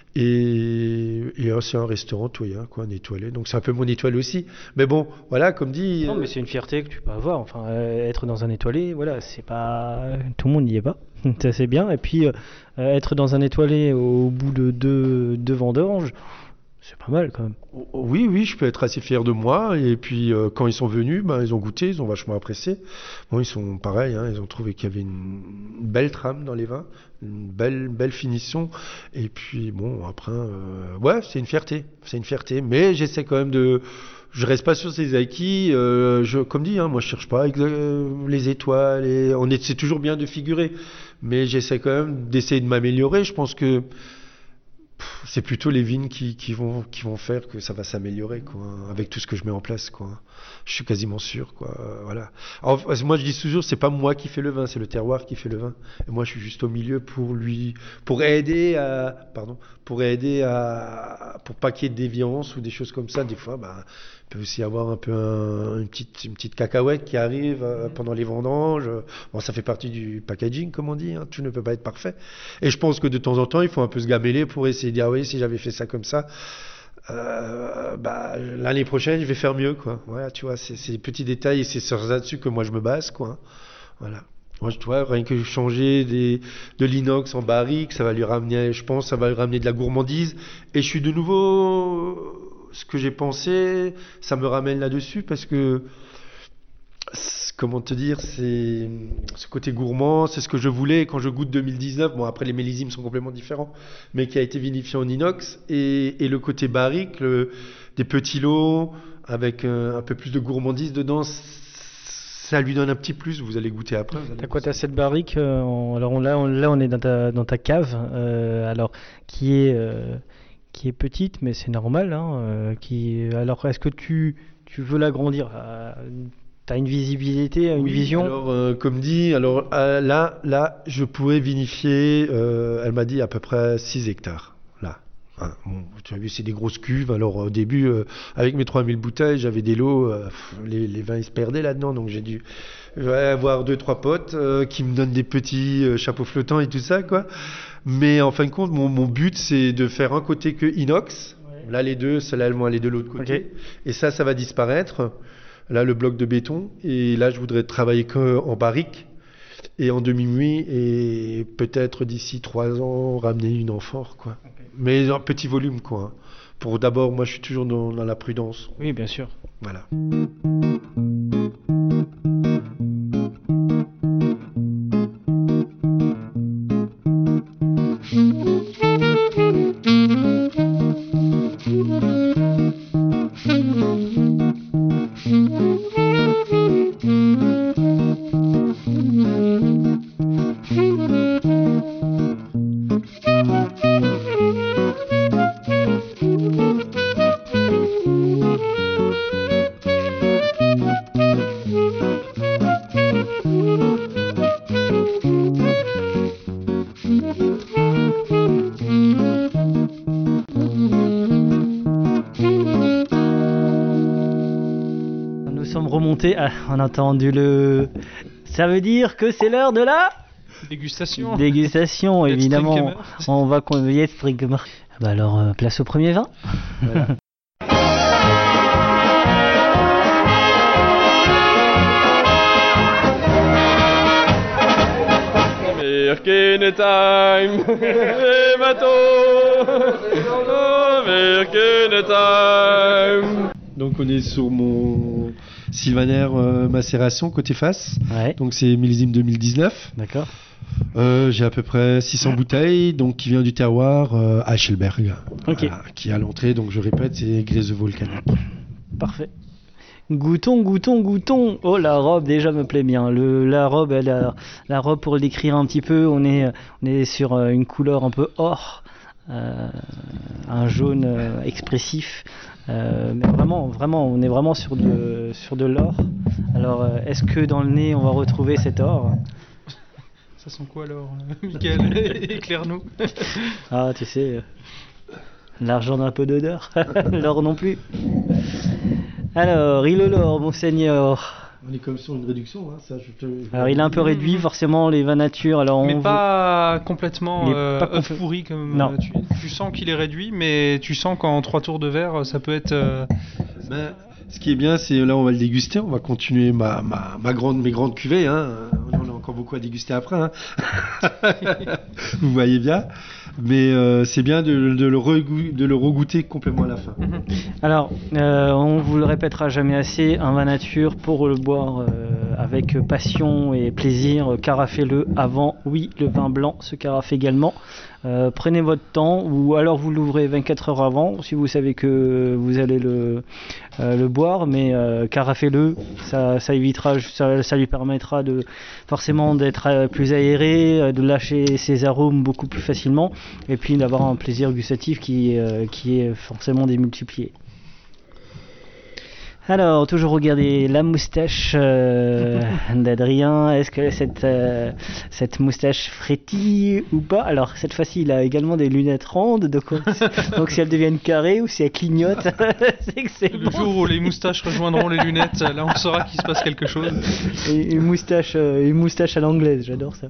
Et, et euh, c'est un restaurant tout hein, quoi, un étoilé. Donc c'est un peu mon étoile aussi. Mais bon, voilà, comme dit. Non, euh... mais c'est une fierté que tu peux avoir. Enfin, euh, être dans un étoilé, voilà, c'est pas tout le monde n'y est pas. C'est assez bien. Et puis euh, être dans un étoilé au bout de deux, deux vendanges, c'est pas mal quand même. Oui, oui, je peux être assez fier de moi. Et puis euh, quand ils sont venus, ben, ils ont goûté, ils ont vachement apprécié. Bon, ils sont pareils, hein, ils ont trouvé qu'il y avait une belle trame dans les vins, une belle, belle finition. Et puis bon, après, euh, ouais, c'est une fierté, c'est une fierté. Mais j'essaie quand même de, je reste pas sur ces acquis. Euh, je, comme dit, hein, moi je cherche pas euh, les étoiles. Et on est, c'est toujours bien de figurer, mais j'essaie quand même d'essayer de m'améliorer. Je pense que c'est plutôt les vignes qui, qui, vont, qui vont faire que ça va s'améliorer, quoi, avec tout ce que je mets en place, quoi. Je suis quasiment sûr, quoi. Voilà. Alors, moi, je dis toujours, c'est pas moi qui fais le vin, c'est le terroir qui fait le vin. Et moi, je suis juste au milieu pour lui, pour aider à, pardon, pour aider à, pour pas qu'il y ait de déviance ou des choses comme ça. Des fois, bah, il peut aussi y avoir un peu un, une petite, une petite cacahuète qui arrive euh, pendant les vendanges. Bon, ça fait partie du packaging, comme on dit, hein. Tout ne peut pas être parfait. Et je pense que de temps en temps, il faut un peu se gameler pour essayer de dire, ah oui, si j'avais fait ça comme ça, euh, bah, l'année prochaine, je vais faire mieux, quoi. Voilà, tu vois, c'est, c'est des petits détails et c'est sur là-dessus que moi je me base, quoi. Voilà. Moi, je vois, rien que changer des, de l'inox en barrique, ça va lui ramener, je pense, ça va lui ramener de la gourmandise. Et je suis de nouveau, ce que j'ai pensé, ça me ramène là-dessus parce que, comment te dire, c'est ce côté gourmand, c'est ce que je voulais quand je goûte deux mille dix-neuf. Bon, après les millésimes sont complètement différents, mais qui a été vinifié en inox et, et le côté barrique, le, des petits lots avec un, un peu plus de gourmandise dedans, ça lui donne un petit plus. Vous allez goûter après. Allez t'as quoi, t'as cette barrique euh, en, alors on, là, on, là, on est dans ta, dans ta cave, euh, alors qui est euh, qui est petite, mais c'est normal. Hein, euh, qui, alors, est-ce que tu tu veux l'agrandir? euh, T'as une visibilité, une oui, vision? Alors, euh, comme dit, alors euh, là, là, je pourrais vinifier. Euh, elle m'a dit à peu près six hectares. Là, hein, bon, tu as vu, c'est des grosses cuves. Alors au début, euh, avec mes trois mille bouteilles, j'avais des lots. Euh, les, les vins ils se perdaient là-dedans, donc j'ai dû avoir deux trois potes euh, qui me donnent des petits euh, chapeaux flottants et tout ça, quoi. Mais en fin de compte, mon, mon but, c'est de faire un côté que inox. Ouais. Là, les deux, celle-là, elles vont aller de l'autre côté. Okay. Et ça, ça va disparaître. Là, le bloc de béton. Et là, je voudrais travailler qu'en barrique et en demi-muit. Et peut-être d'ici trois ans, ramener une amphore, quoi. Okay. Mais en petit volume, quoi. Pour d'abord, moi, je suis toujours dans, dans la prudence. Oui, bien sûr. Voilà. Ah, on a entendu le... Ça veut dire que c'est l'heure de la... Dégustation. Dégustation, évidemment. On va convier strictement. Bah alors, euh, place au premier vin. Voilà. Virginia time, les bateaux, Virginia time. Donc on est sur mon Sylvaner euh, macération côté face. Ouais. Donc c'est millésime deux mille dix-neuf. D'accord. Euh, j'ai à peu près six cents bouteilles, donc qui vient du terroir euh, Hachelberg. Okay. Voilà, qui est à l'entrée, donc je répète, c'est Grézeux volcanique. Parfait. Goûtons, goûtons, goûtons. Oh, la robe déjà me plaît bien. Le, la robe, elle a, la robe pour le décrire un petit peu, on est, on est sur une couleur un peu or, euh, un jaune euh, expressif. Euh, mais vraiment, vraiment, on est vraiment sur de, sur de l'or Alors, euh, est-ce que dans le nez, on va retrouver cet or ? Ça sent quoi alors, Michael ? Éclaire-nous. Ah, tu sais, euh, l'argent d'un peu d'odeur, l'or non plus. Alors, il est l'or, monseigneur. On est comme sur une réduction, hein, ça je te... Alors il est un peu réduit, forcément, les vins nature. Alors, mais on pas complètement euh, pas œuf pourri comme non. euh, tu, tu sens qu'il est réduit, mais tu sens qu'en trois tours de verre, ça peut être... Euh... Ben, ce qui est bien, c'est là on va le déguster, on va continuer ma, ma, ma grande, mes grandes cuvées, hein. On a encore beaucoup à déguster après, hein. Vous voyez bien. Mais euh, c'est bien de, de, le regou- de le regoûter complètement à la fin. Alors, euh, on vous le répétera jamais assez, un vin nature, pour le boire euh, avec passion et plaisir, carafez-le avant. Oui, le vin blanc se carafe également. Euh, prenez votre temps, ou alors vous l'ouvrez vingt-quatre heures avant, si vous savez que vous allez le, euh, le boire, mais euh, carafez-le, ça, ça évitera, ça, ça lui permettra de forcément d'être plus aéré, de lâcher ses arômes beaucoup plus facilement, et puis d'avoir un plaisir gustatif qui, euh, qui est forcément démultiplié. Alors, toujours regarder la moustache euh, d'Adrien. Est-ce que cette, euh, cette moustache frétille ou pas ? Alors, cette fois-ci, il a également des lunettes rondes. Donc, donc si elles deviennent carrées ou si elles clignotent, c'est que c'est Le bon. jour où les moustaches rejoindront les lunettes, là on saura qu'il se passe quelque chose. Et une moustache, euh, une moustache à l'anglaise, j'adore ça.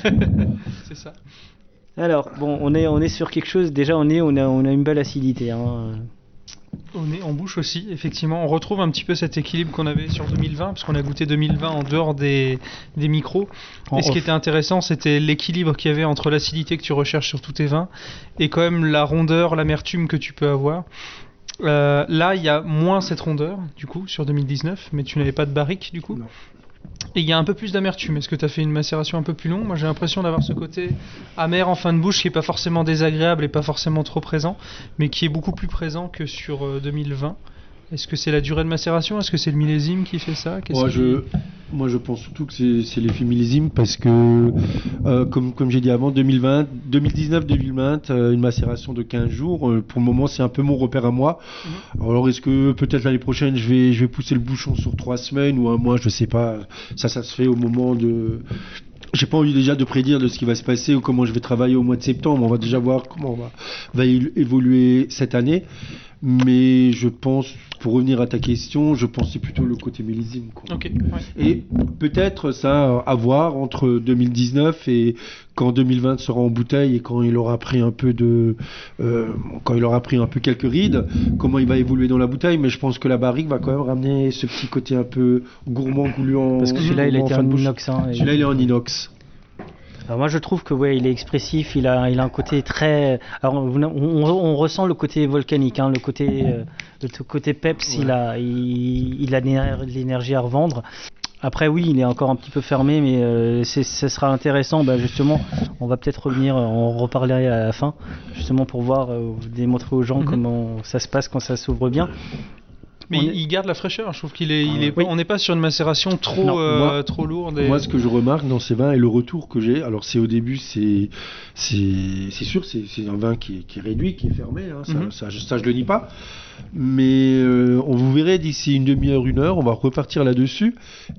C'est ça. Alors, bon, on est, on est sur quelque chose. Déjà, on, est, on, a, on a une belle acidité. Hein. Au nez, en bouche aussi, effectivement. On retrouve un petit peu cet équilibre qu'on avait sur deux mille vingt, parce qu'on a goûté deux mille vingt en dehors des, des micros. En et ce off. qui était intéressant, c'était l'équilibre qu'il y avait entre l'acidité que tu recherches sur tous tes vins et quand même la rondeur, l'amertume que tu peux avoir. Euh, là, il y a moins cette rondeur, du coup, sur deux mille dix-neuf, mais tu n'avais pas de barrique, du coup. Non. Et il y a un peu plus d'amertume. Est-ce que tu as fait une macération un peu plus longue ? Moi, j'ai l'impression d'avoir ce côté amer en fin de bouche qui n'est pas forcément désagréable et pas forcément trop présent, mais qui est beaucoup plus présent que sur euh, deux mille vingt. Est-ce que c'est la durée de macération ? Est-ce que c'est le millésime qui fait ça ? Qu'est-ce Moi, qui... je, moi, je pense surtout que c'est, c'est l'effet millésime parce que, euh, comme, comme j'ai dit avant, deux mille vingt, deux mille dix-neuf deux mille vingt, euh, une macération de quinze jours. Euh, pour le moment, c'est un peu mon repère à moi. Mm-hmm. Alors, est-ce que peut-être l'année prochaine, je vais, je vais pousser le bouchon sur trois semaines ou un mois ? Je sais pas. Ça, ça se fait au moment de... J'ai pas envie déjà de prédire de ce qui va se passer ou comment je vais travailler au mois de septembre. On va déjà voir comment on va, va évoluer cette année. Mais je pense, pour revenir à ta question, je pense que c'est plutôt le côté millésime. Quoi. Okay, ouais. Et peut-être ça à voir entre deux mille dix-neuf et quand deux mille vingt sera en bouteille et quand il aura pris un peu de, euh, quand il aura pris un peu quelques rides, comment il va évoluer dans la bouteille. Mais je pense que la barrique va quand même ramener ce petit côté un peu gourmand, gluant. Parce que celui-là, il était en inox. Hein, et... Celui-là, il est en inox. Alors moi je trouve que ouais il est expressif, il a il a un côté très alors on, on, on ressent le côté volcanique hein, le côté euh, le côté peps, ouais. il a il, il a de l'énergie à revendre. Après oui, il est encore un petit peu fermé mais euh, c'est ce sera intéressant bah, justement, on va peut-être revenir on reparlerait à la fin justement pour voir euh, démontrer aux gens mm-hmm. comment ça se passe quand ça s'ouvre bien. Mais il, est... il garde la fraîcheur, je trouve qu'il est, il est oui. on n'est pas sur une macération trop, non, euh, moi, trop lourde. Et... Moi, ce que je remarque dans ces vins et le retour que j'ai, alors c'est au début, c'est, c'est, c'est sûr, c'est, c'est un vin qui est, qui est réduit, qui est fermé, hein, ça, mm-hmm. ça, ça, ça je le nie pas. Mais euh, on vous verrez d'ici une demi-heure, une heure, on va repartir là-dessus.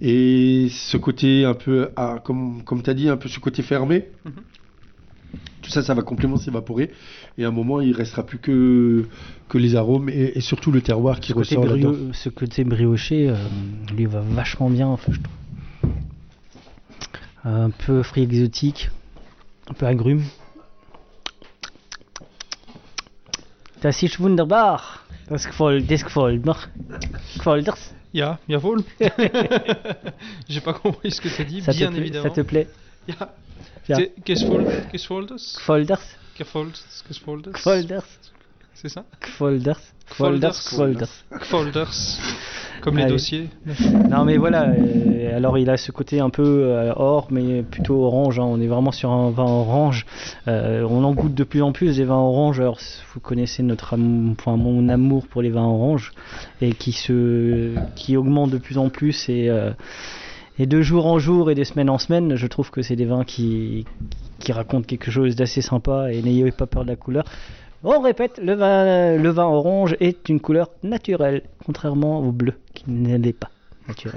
Et ce côté un peu, ah, comme, comme tu as dit, un peu ce côté fermé. Mm-hmm. Tout ça, ça va complètement s'évaporer. Et à un moment, il ne restera plus que, que les arômes et, et surtout le terroir qui ce ressort brio- là-dedans. Ce côté brioché, euh, lui va vachement bien, enfin, je trouve. Un peu fruit exotique, un peu agrume. Das ist wunderbar. Das gefällt, das gefällt mir. Gefällt das? Ja, jawohl. J'ai pas compris ce que tu as dit, ça bien te évidemment. Ça te plaît? Ja. Ja. Qu'est-ce que das? Gefällt das? Gefällt das? Gefällt das? C'est ça? Gefällt das? Gefällt das? Gefällt das? Gefällt das? Comme les Allez. dossiers. Non mais voilà, euh, alors il a ce côté un peu euh, or mais plutôt orange, hein. On est vraiment sur un vin orange, euh, on en goûte de plus en plus des vins oranges, alors vous connaissez notre am- enfin, mon amour pour les vins oranges et qui, se, qui augmente de plus en plus et, euh, et de jour en jour et de semaine en semaine, je trouve que c'est des vins qui, qui racontent quelque chose d'assez sympa et n'ayez pas peur de la couleur. On répète, le vin, le vin orange est une couleur naturelle, contrairement au bleu qui ne l'est pas. naturel.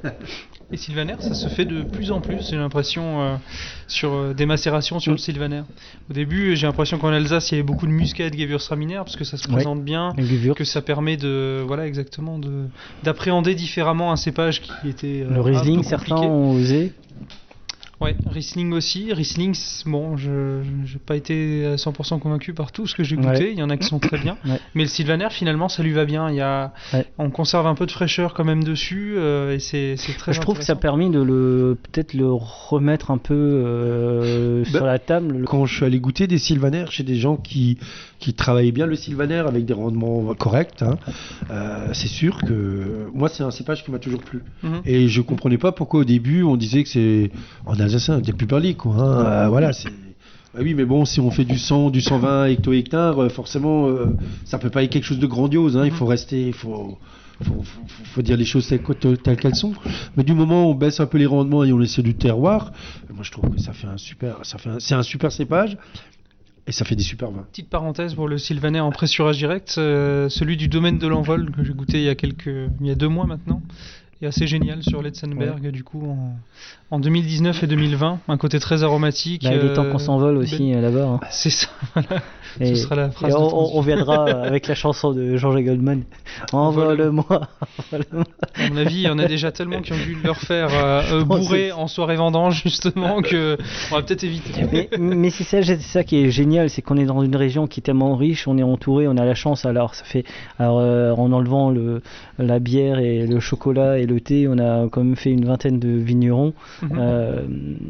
Et Sylvaner, ça se fait de plus en plus, j'ai l'impression, euh, sur euh, des macérations sur mmh. le Sylvaner. Au début, j'ai l'impression qu'en Alsace, il y avait beaucoup de muscat et de Gewürztraminer, parce que ça se présente ouais. bien, que ça permet de, voilà, exactement, de, d'appréhender différemment un cépage qui était euh, le Riesling, certains ont osé. Ouais, Riesling aussi. Riesling, bon, je n'ai pas été à cent pour cent convaincu par tout ce que j'ai goûté. Ouais. Il y en a qui sont très bien. Ouais. Mais le Sylvaner, finalement, ça lui va bien. Il y a, ouais. On conserve un peu de fraîcheur quand même dessus. Euh, et c'est, c'est très Je trouve que ça a permis de le, peut-être le remettre un peu euh, bah, sur la table. Quand je suis allé goûter des Sylvaner chez des gens qui, qui travaillaient bien le Sylvaner avec des rendements corrects, hein, euh, c'est sûr que moi, c'est un cépage qui m'a toujours plu. Mm-hmm. Et je ne comprenais pas pourquoi au début, on disait que c'est... En Alsacien, t'es plus perli, quoi. Hein. Euh, voilà, c'est. Bah oui, mais bon, si on fait du cent, du cent vingt hecto-hectares, euh, forcément, euh, ça peut pas être quelque chose de grandiose. Hein. Mm-hmm. Il faut rester, il faut, faut, faut, faut dire les choses telles, telles qu'elles sont. Mais du moment où on baisse un peu les rendements et on essaie du terroir, moi je trouve que ça fait un super, ça fait un, c'est un super cépage. Et ça fait des super vins. Petite parenthèse pour le Sylvaner en pressurage direct, euh, celui du domaine de l'Envol que j'ai goûté il y a quelques, il y a deux mois maintenant. Et assez génial sur Letzenberg, ouais. du coup, en, en deux mille dix-neuf et deux mille vingt. Un côté très aromatique. Bah, il est temps qu'on s'envole aussi ben... là-bas. Hein. C'est ça, voilà. Et, ce sera la phrase. Et on, on viendra avec la chanson de Jean-Jacques Goldman. Envole-moi, envole-moi. À mon avis, il y en a déjà tellement qui ont dû leur faire euh, bourrer en soirée vendange, justement, qu'on va peut-être éviter. Mais, mais c'est, ça, c'est ça qui est génial, c'est qu'on est dans une région qui est tellement riche, on est entouré, on a la chance. Alors, ça fait, alors euh, en enlevant le, la bière et le chocolat et le thé, on a quand même fait une vingtaine de vignerons. Mmh. Euh,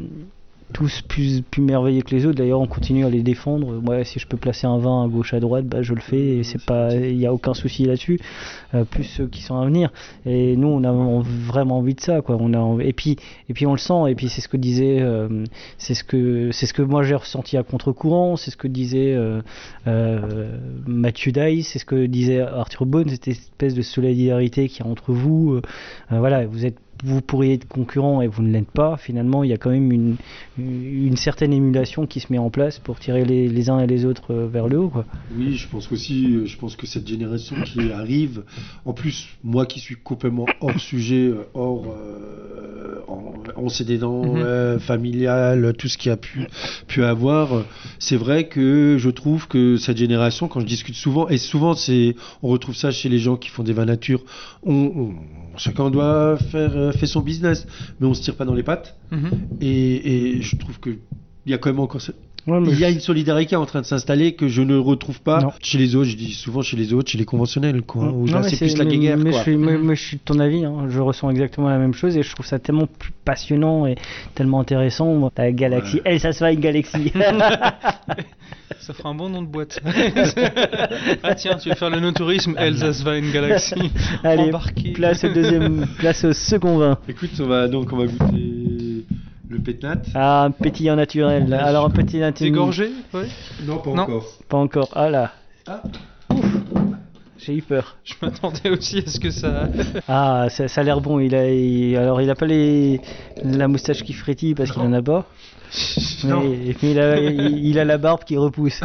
tous plus, plus merveilleux que les autres. D'ailleurs, on continue à les défendre. Moi, si je peux placer un vin à gauche, à droite, bah, je le fais. Et c'est pas, il n'y a aucun souci là-dessus. Euh, plus ceux qui sont à venir. Et nous, on a on, vraiment envie de ça, quoi. On a, et puis, et puis on le sent. Et puis c'est ce que disait, euh, c'est ce que, c'est ce que moi j'ai ressenti à contre-courant. C'est ce que disait euh, euh, Mathieu Daïs. C'est ce que disait Arthur Bonne. Cette espèce de solidarité qu'il y a entre vous. Euh, voilà, vous êtes vous pourriez être concurrent et vous ne l'êtes pas, finalement il y a quand même une, une certaine émulation qui se met en place pour tirer les, les uns et les autres vers le haut, quoi. Oui, je pense qu'aussi, je pense que cette génération qui arrive, en plus moi qui suis complètement hors sujet, hors euh, en, antécédent, mm-hmm. euh, familial, tout ce qui a pu, pu avoir, c'est vrai que je trouve que cette génération, quand je discute souvent, et souvent c'est, on retrouve ça chez les gens qui font des vins nature, on, on, chacun doit faire fait son business, mais on se tire pas dans les pattes. Mmh. Et, et je trouve que il y a quand même encore, ouais, il y a une solidarité en train de s'installer que je ne retrouve pas non. chez les autres. Je dis souvent chez les autres, chez les conventionnels, quoi. Où non, là, c'est, c'est plus la guéguerre, mais quoi. Je suis, mais, mais je suis de ton avis. Hein. Je ressens exactement la même chose et je trouve ça tellement plus passionnant et tellement intéressant. La Galaxie, ouais. Elle, ça se va une Galaxie. Ça fera un bon nom de boîte. Ah tiens, tu veux faire le no-tourisme, Elsace Wine Galaxy. Allez, embarqué. Place au deuxième, place au second vin. Écoute, on va donc on va goûter le pétnat. Ah, un pétillant naturel. Là. Alors un pétillant naturel. Égorgé, ouais. Non, pas non. encore. Pas encore. Ah là. Ah. Ouf. J'ai eu peur. Je m'attendais aussi à ce que ça. Ah, ça, ça a l'air bon. Il a, il... alors il a pas les, la moustache qui frétille parce qu'il en a pas. Mais, mais il, a, il, il a la barbe qui repousse.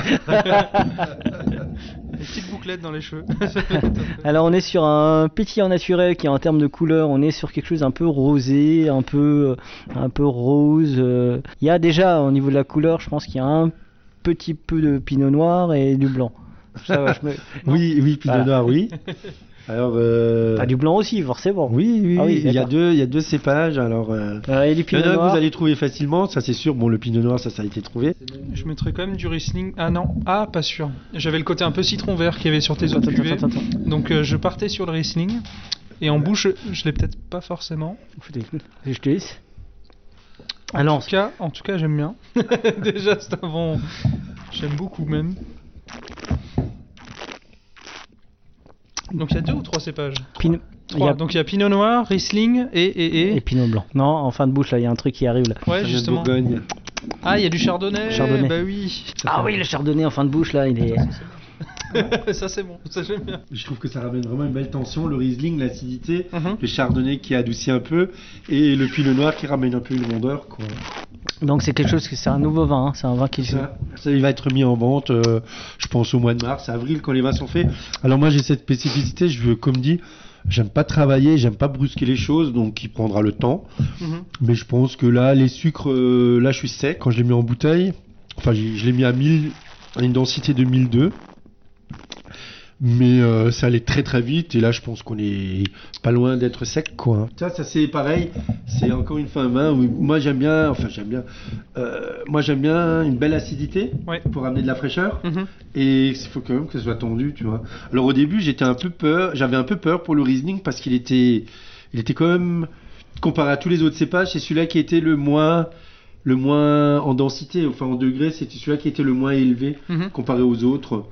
Des petites bouclettes dans les cheveux. Alors on est sur un pétillant naturel qui en termes de couleur, on est sur quelque chose un peu rosé, un peu, un peu rose. Il y a déjà au niveau de la couleur, je pense qu'il y a un petit peu de pinot noir et du blanc. Ça va, je me... Oui, oui, pinot voilà. noir, oui. Alors, euh... ah, du blanc aussi, forcément. Oui, oui, ah, oui il y a deux, il y a deux cépages. Alors, euh... Euh, et du pinot noir, vous allez trouver facilement, ça c'est sûr. Bon, le pinot noir, ça, ça a été trouvé. Je mettrais quand même du Riesling. Ah non, ah pas sûr. J'avais le côté un peu citron vert qu'il y avait sur tes autres cuvées. Donc euh, je partais sur le Riesling. Et en bouche, je l'ai peut-être pas forcément. Je te laisse. En, Alors, tout cas, en tout cas, j'aime bien. Déjà, c'est un bon. J'aime beaucoup même. Donc il y a deux ou trois cépages Pinot. Trois. Il y a... Donc il y a Pinot Noir, Riesling et et et. Et Pinot Blanc. Non, en fin de bouche là, il y a un truc qui arrive là. Ouais, ça justement. Bourgogne. Ah, il y a du Chardonnay. Chardonnay. Bah oui. Ah oui, le Chardonnay en fin de bouche là, il est. Ça c'est bon, ça j'aime bien. Je trouve que ça ramène vraiment une belle tension, le Riesling, l'acidité, mm-hmm. le Chardonnay qui adoucit un peu et le Pinot Noir qui ramène un peu une rondeur, quoi. Donc c'est quelque chose que c'est un nouveau vin, hein. C'est un vin qui ça, ça il va être mis en vente, euh, je pense au mois de mars, avril quand les vins sont faits. Alors moi j'ai cette spécificité, je veux comme dit, j'aime pas travailler, j'aime pas brusquer les choses, donc il prendra le temps. Mm-hmm. Mais je pense que là, les sucres, euh, là je suis sec. Quand je l'ai mis en bouteille, enfin je, je l'ai mis à mille, à une densité de mille deux. Mais euh, ça allait très très vite et là je pense qu'on est pas loin d'être sec quoi. Ça, ça c'est pareil, c'est encore une fois un vin où moi j'aime bien, enfin j'aime bien, euh, moi j'aime bien une belle acidité ouais. pour amener de la fraîcheur mm-hmm. et il faut quand même que ça soit tendu, tu vois. Alors au début j'étais un peu peur, j'avais un peu peur pour le Riesling parce qu'il était, il était quand même comparé à tous les autres cépages, c'est celui-là qui était le moins le moins en densité, enfin en degrés, c'était celui-là qui était le moins élevé mm-hmm. comparé aux autres.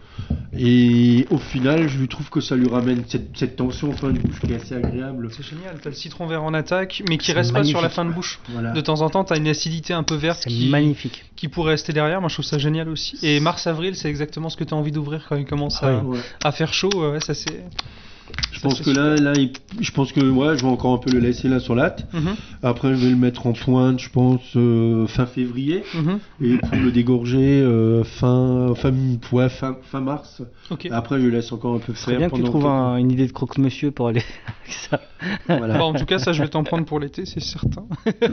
Et au final, je lui trouve que ça lui ramène cette, cette tension en fin de bouche qui est assez agréable. C'est génial, t'as le citron vert en attaque, mais qui c'est reste magnifique. Pas sur la fin de bouche. Voilà. De temps en temps, t'as une acidité un peu verte c'est qui, magnifique. Qui pourrait rester derrière. Moi, je trouve ça génial aussi. Et mars-avril, c'est exactement ce que t'as envie d'ouvrir quand il commence ah, à, ouais. à faire chaud. Ouais, ça c'est... Je pense que là, là, il, je pense que ouais, je vais encore un peu le laisser là sur latte. Mm-hmm. Après, je vais le mettre en pointe, je pense euh, fin février, mm-hmm. et pour le dégorger euh, fin, fin, ouais, fin, fin mars. Okay. Après, je le laisse encore un peu faire. C'est bien que tu trouves un, une idée de croque-monsieur pour aller avec ça. Voilà. Bon, en tout cas, ça, je vais t'en prendre pour l'été, c'est certain.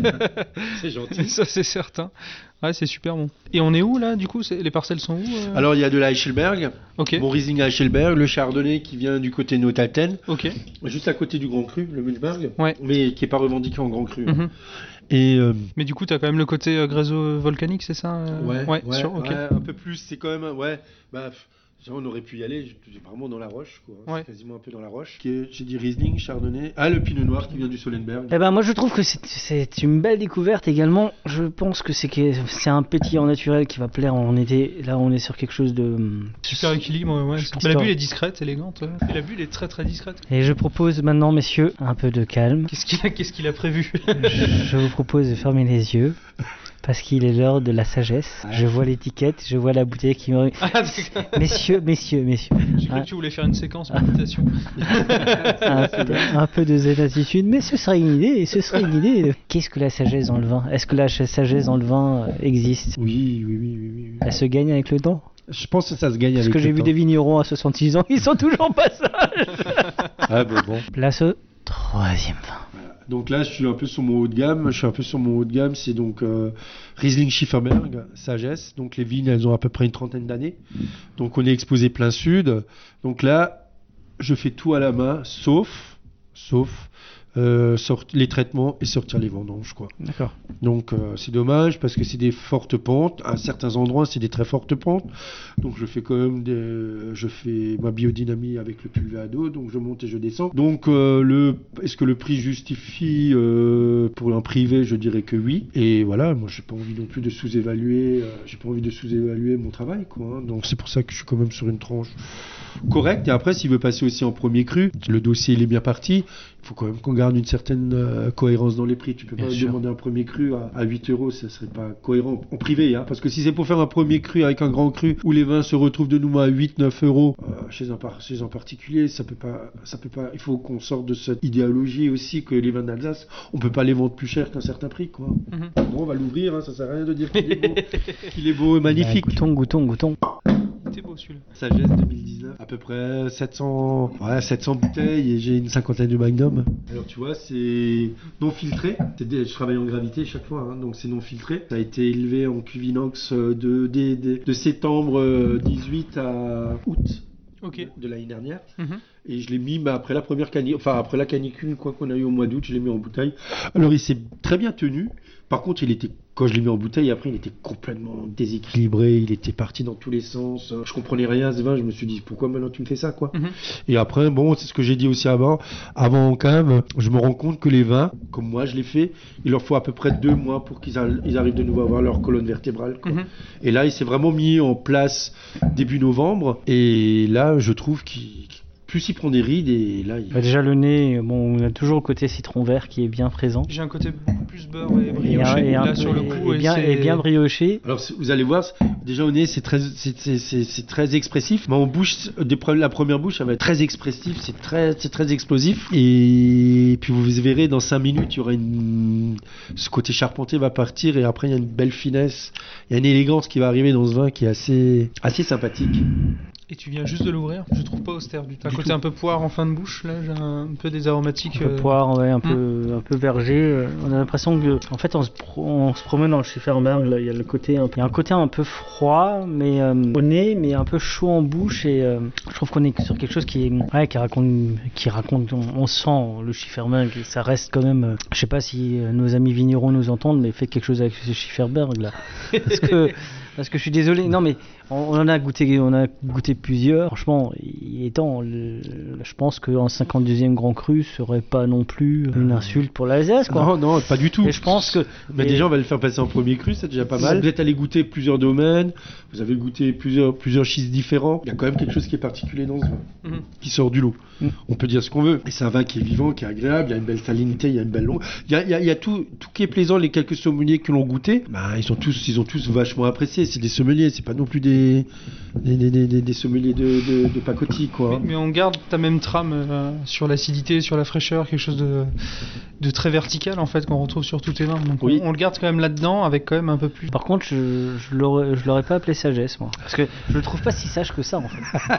C'est gentil. Ça, c'est certain. Ouais, c'est super bon. Et on est où là, du coup c'est... Les parcelles sont où euh... Alors, il y a de la Eichelberg, okay. mon Riesling à Eichelberg, le Chardonnay qui vient du côté de Notaten, okay. juste à côté du Grand Cru, le Münchberg, ouais. mais qui n'est pas revendiqué en Grand Cru. Mm-hmm. Hein. Et euh... Mais du coup, tu as quand même le côté euh, gréseux volcanique, c'est ça euh... Ouais, ouais, ouais, sur... okay. ouais, un peu plus, c'est quand même, ouais, bah... On aurait pu y aller, j'ai vraiment dans la roche, quoi. Ouais. C'est quasiment un peu dans la roche. J'ai dit Riesling, Chardonnay. Ah, le Pinot Noir qui vient du Solenberg. Eh ben, moi, je trouve que c'est, c'est une belle découverte également. Je pense que c'est, que c'est un pétillant naturel qui va plaire en été. Là, on est sur quelque chose de super équilibre. Ouais. Mais la bulle est discrète, élégante. Ouais. Et la bulle est très très discrète. Et je propose maintenant, messieurs, un peu de calme. Qu'est-ce qu'il a, qu'est-ce qu'il a prévu? Je vous propose de fermer les yeux. Parce qu'il est l'heure de la sagesse. Ah, je vois l'étiquette, je vois la bouteille qui me... Ah, messieurs, messieurs, messieurs. J'ai cru ah. que tu voulais faire une séquence méditation. un, peu de, un peu de zen attitude, mais ce serait une idée, ce serait une idée. Qu'est-ce que la sagesse dans le vin? Est-ce que la sagesse dans le vin existe? Oui, oui, oui, oui, oui. Elle se gagne avec le temps? Je pense que ça se gagne avec le temps. Parce que j'ai vu des vignerons à soixante-six ans, ils sont toujours en passage. Ah ben bon. Place au troisième vin. Donc là, je suis un peu sur mon haut de gamme. Je suis un peu sur mon haut de gamme. C'est donc euh, Riesling Schifferberg, sagesse. Donc les vignes, elles ont à peu près une trentaine d'années. Donc on est exposé plein sud. Donc là, je fais tout à la main, sauf, sauf euh, sort- les traitements et sortir les vendanges, quoi. D'accord. Donc euh, c'est dommage parce que c'est des fortes pentes. À certains endroits, c'est des très fortes pentes. Donc je fais quand même des, je fais ma biodynamie avec le pulvé à dos. Donc je monte et je descends. Donc euh, le, est-ce que le prix justifie euh, pour un privé? Je dirais que oui. Et voilà, moi j'ai pas envie non plus de sous-évaluer. Euh, j'ai pas envie de sous-évaluer mon travail, quoi. Hein. Donc c'est pour ça que je suis quand même sur une tranche correcte. Et après, s'il veut passer aussi en premier cru, le dossier il est bien parti. Il faut quand même qu'on garde une certaine euh, cohérence dans les prix. Tu peux bien pas sûr. demander un premier cru à, à huit euros, ça serait pas cohérent en privé, hein, parce que si c'est pour faire un premier cru avec un grand cru où les vins se retrouvent de nouveau à huit neuf euros euh, chez un par- chez un particulier, ça peut pas, ça peut pas. Il faut qu'on sorte de cette idéologie aussi que les vins d'Alsace, on peut pas les vendre plus cher qu'un certain prix, quoi. Mm-hmm. Bon, on va l'ouvrir, hein, ça sert à rien de dire qu'il est beau, qu'il est beau et magnifique. Bah, goûtons, goûtons, goûtons. C'était beau celui-là. Sagesse deux mille dix-neuf, à peu près sept cents, ouais, sept cents bouteilles et j'ai une cinquantaine de Magnum. Alors tu vois, c'est non filtré. C'est des... Je travaille en gravité chaque fois, hein, donc c'est non filtré. Ça a été élevé en cuve inox de, de, de, de septembre dix-huit à août. Okay. De l'année dernière. Mm-hmm. Et je l'ai mis bah, après la première canicule, enfin après la canicule quoi qu'on a eu au mois d'août, je l'ai mis en bouteille. Alors il s'est très bien tenu. Par contre, il était, quand je l'ai mis en bouteille, après il était complètement déséquilibré, il était parti dans tous les sens. Je comprenais rien à ce vin, je me suis dit pourquoi maintenant tu me fais ça, quoi. Mm-hmm. Et après, bon, c'est ce que j'ai dit aussi avant, avant en cave, je me rends compte que les vins, comme moi je l'ai fait, il leur faut à peu près deux mois pour qu'ils a, ils arrivent de nouveau à avoir leur colonne vertébrale, quoi. Mm-hmm. Et là, il s'est vraiment mis en place début novembre, et là, je trouve qu'il plus il prend des rides et là il... Bah déjà le nez, bon, on a toujours le côté citron vert qui est bien présent. J'ai un côté beaucoup plus beurre et brioché. Et, et, là, sur le coup, et, bien, et bien brioché. Alors vous allez voir, déjà au nez c'est très, c'est, c'est, c'est, c'est très expressif. Mais en bouche, des, la première bouche ça va être très expressif, c'est très, c'est très explosif. Et puis vous verrez dans cinq minutes, il y aura une... ce côté charpenté va partir et après il y a une belle finesse, il y a une élégance qui va arriver dans ce vin qui est assez, assez sympathique. Et tu viens juste de l'ouvrir, je trouve pas austère du tout. Un côté un peu poire en fin de bouche, là, j'ai un peu des aromatiques. Un peu euh... poire, ouais, un mm. peu, un peu verger. euh, On a l'impression que, en fait, on se, pro- on se promène dans le Schifferberg. Là, il y a le côté, un peu, il y a un côté un peu froid, mais euh, au nez, mais un peu chaud en bouche. Et euh, je trouve qu'on est sur quelque chose qui, est, ouais, qui raconte, qui raconte. On, on sent le Schifferberg. Et ça reste quand même. Euh, je sais pas si euh, nos amis vignerons nous entendent, mais faites quelque chose avec ce Schifferberg là, parce que. Parce que je suis désolé, non mais on, on en a goûté, on a goûté plusieurs. Franchement, il est temps. Le, je pense qu'un cinquante-deuxième Grand Cru serait pas non plus une insulte pour l'Alsace, quoi. Non, non, pas du tout. Et je pense que mais et... déjà on va le faire passer en premier cru, c'est déjà pas mal. Vous êtes allé goûter plusieurs domaines, vous avez goûté plusieurs plusieurs schistes différents. Il y a quand même quelque chose qui est particulier dans ce vin, mmh. qui sort du lot. Mmh. On peut dire ce qu'on veut. Et c'est un vin qui est vivant, qui est agréable. Il y a une belle salinité, il y a une belle longue. Il y a, il y a, il y a tout, tout qui est plaisant. Les quelques sommeliers que l'on goûté, bah, ils sont tous, ils ont tous vachement apprécié. C'est des sommeliers, c'est pas non plus des des, des, des, des sommeliers de, de, de pacotille, quoi. Mais, mais on garde ta même trame euh, sur l'acidité, sur la fraîcheur, quelque chose de, de très vertical en fait qu'on retrouve sur tous tes vins. Donc oui. on, on le garde quand même là-dedans avec quand même un peu plus. Par contre, je je l'aurais, je l'aurais pas appelé sagesse moi, parce que je le trouve pas si sage que ça en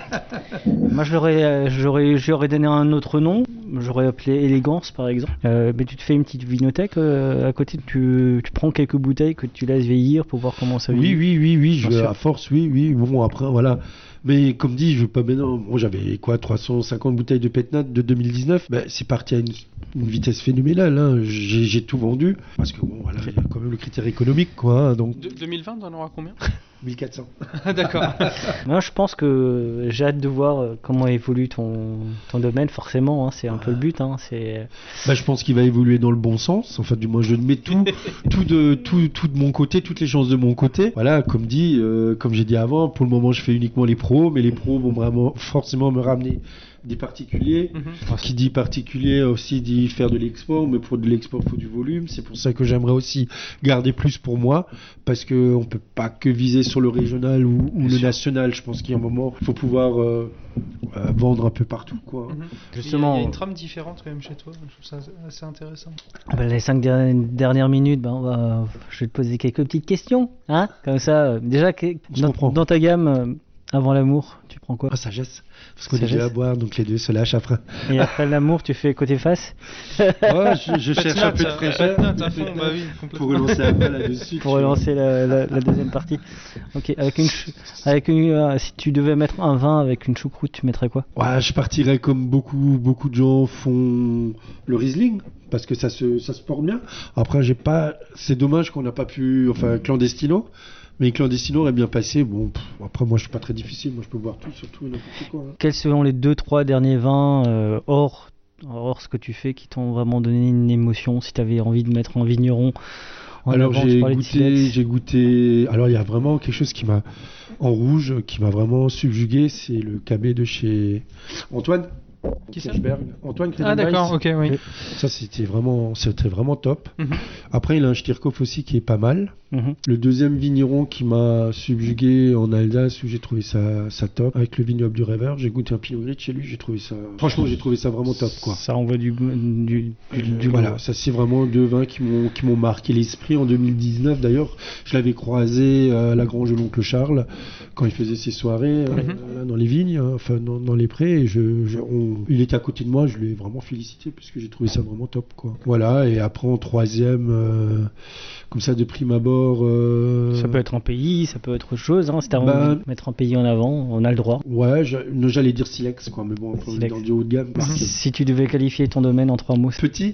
fait. Moi je l'aurais, j'aurais, j'aurais donné un autre nom. J'aurais appelé élégance par exemple. Euh, mais tu te fais une petite vinothèque euh, à côté, tu, tu prends quelques bouteilles que tu laisses vieillir pour voir comment ça vieillit. Oui, oui, oui, oui. Je, à force, oui, oui. Bon après voilà. Mais comme dit, je veux pas maintenant. Moi, j'avais quoi, trois cent cinquante bouteilles de Pétnat de deux mille dix-neuf. Ben, c'est parti à une, une vitesse phénoménale. Hein. J'ai, j'ai tout vendu parce que bon, voilà, il y a quand même le critère économique, quoi. Hein, donc. De, deux mille vingt, t'en auras combien? mille quatre cents. D'accord. Moi, je pense que j'ai hâte de voir comment évolue ton, ton domaine. Forcément, hein, c'est un peu le but. Hein, c'est... Bah, je pense qu'il va évoluer dans le bon sens. Enfin, du moins, je mets tout, tout, de, tout, tout de mon côté, toutes les chances de mon côté. Voilà, comme dit, euh, comme j'ai dit avant, pour le moment, je fais uniquement les pros, mais les pros vont vraiment forcément me ramener des particuliers. Mm-hmm. Qui dit particulier aussi dit faire de l'export, mais pour de l'export, il faut du volume. C'est pour ça que j'aimerais aussi garder plus pour moi, parce qu'on ne peut pas que viser sur le régional ou, ou le national. Je pense qu'il y a un moment, il faut pouvoir euh, euh, vendre un peu partout, quoi. Mm-hmm. Justement, il y, a, il y a une trame différente quand même chez toi. Je trouve ça assez intéressant. Ben, les cinq dernières, dernières minutes, ben, on va, je vais te poser quelques petites questions, hein, comme ça. Euh, déjà, que, dans, dans ta gamme, euh, avant l'amour, tu prends quoi? Ah, sagesse. Parce qu'on est déjà à boire, donc les deux se lâchent après. Et après l'amour, tu fais côté face? Ouais, je, je cherche un peu de fraîcheur. Bah oui, pour relancer après là-dessus. Pour relancer la, la, la deuxième partie. Ok, avec une, ch- avec une euh, si tu devais mettre un vin avec une choucroute, tu mettrais quoi? Ouais, je partirais comme beaucoup, beaucoup de gens font le Riesling. Parce que ça se, ça se porte bien. Après, j'ai pas. C'est dommage qu'on n'a pas pu. Enfin, Clandestino. Mais Clandestino aurait bien passé. Bon, pff, après, moi, je suis pas très difficile. Moi, je peux boire tout, surtout n'importe quoi. Hein. Quels seront les deux, trois derniers vins euh, hors, hors ce que tu fais qui t'ont vraiment donné une émotion? Si tu avais envie de mettre un vigneron en alors, avant, j'ai goûté, j'ai goûté. Alors, il y a vraiment quelque chose qui m'a en rouge, qui m'a vraiment subjugué. C'est le K B de chez Antoine. Qui c'est? Antoine Ah d'accord, ok, oui. Ça c'était vraiment, c'était vraiment top. Mm-hmm. Après il a un Stierkopf aussi qui est pas mal. Mm-hmm. Le deuxième vigneron qui m'a subjugué en Alsace où j'ai trouvé ça, ça top, avec le vignoble du Rêveur, j'ai goûté un Pinot Gris chez lui, j'ai trouvé ça, franchement j'ai trouvé ça vraiment top, quoi. Ça envoie du, du, du, du voilà, ça c'est vraiment deux vins qui m'ont, qui m'ont marqué l'esprit en deux mille dix-neuf. D'ailleurs, je l'avais croisé à la grange de l'oncle Charles quand il faisait ses soirées mm-hmm. euh, dans les vignes, enfin dans, dans les prés, et je, je on, il était à côté de moi, je l'ai vraiment félicité parce que j'ai trouvé ça vraiment top, quoi. Voilà, et après en troisième, euh, comme ça de prime abord. Euh... Ça peut être un pays, ça peut être autre chose. Hein, si t'as bah, envie de mettre un pays en avant, on a le droit. Ouais, je, j'allais dire Silex, quoi, mais bon, après on est dans du haut de gamme. Si, si tu devais qualifier ton domaine en trois mots. Petit.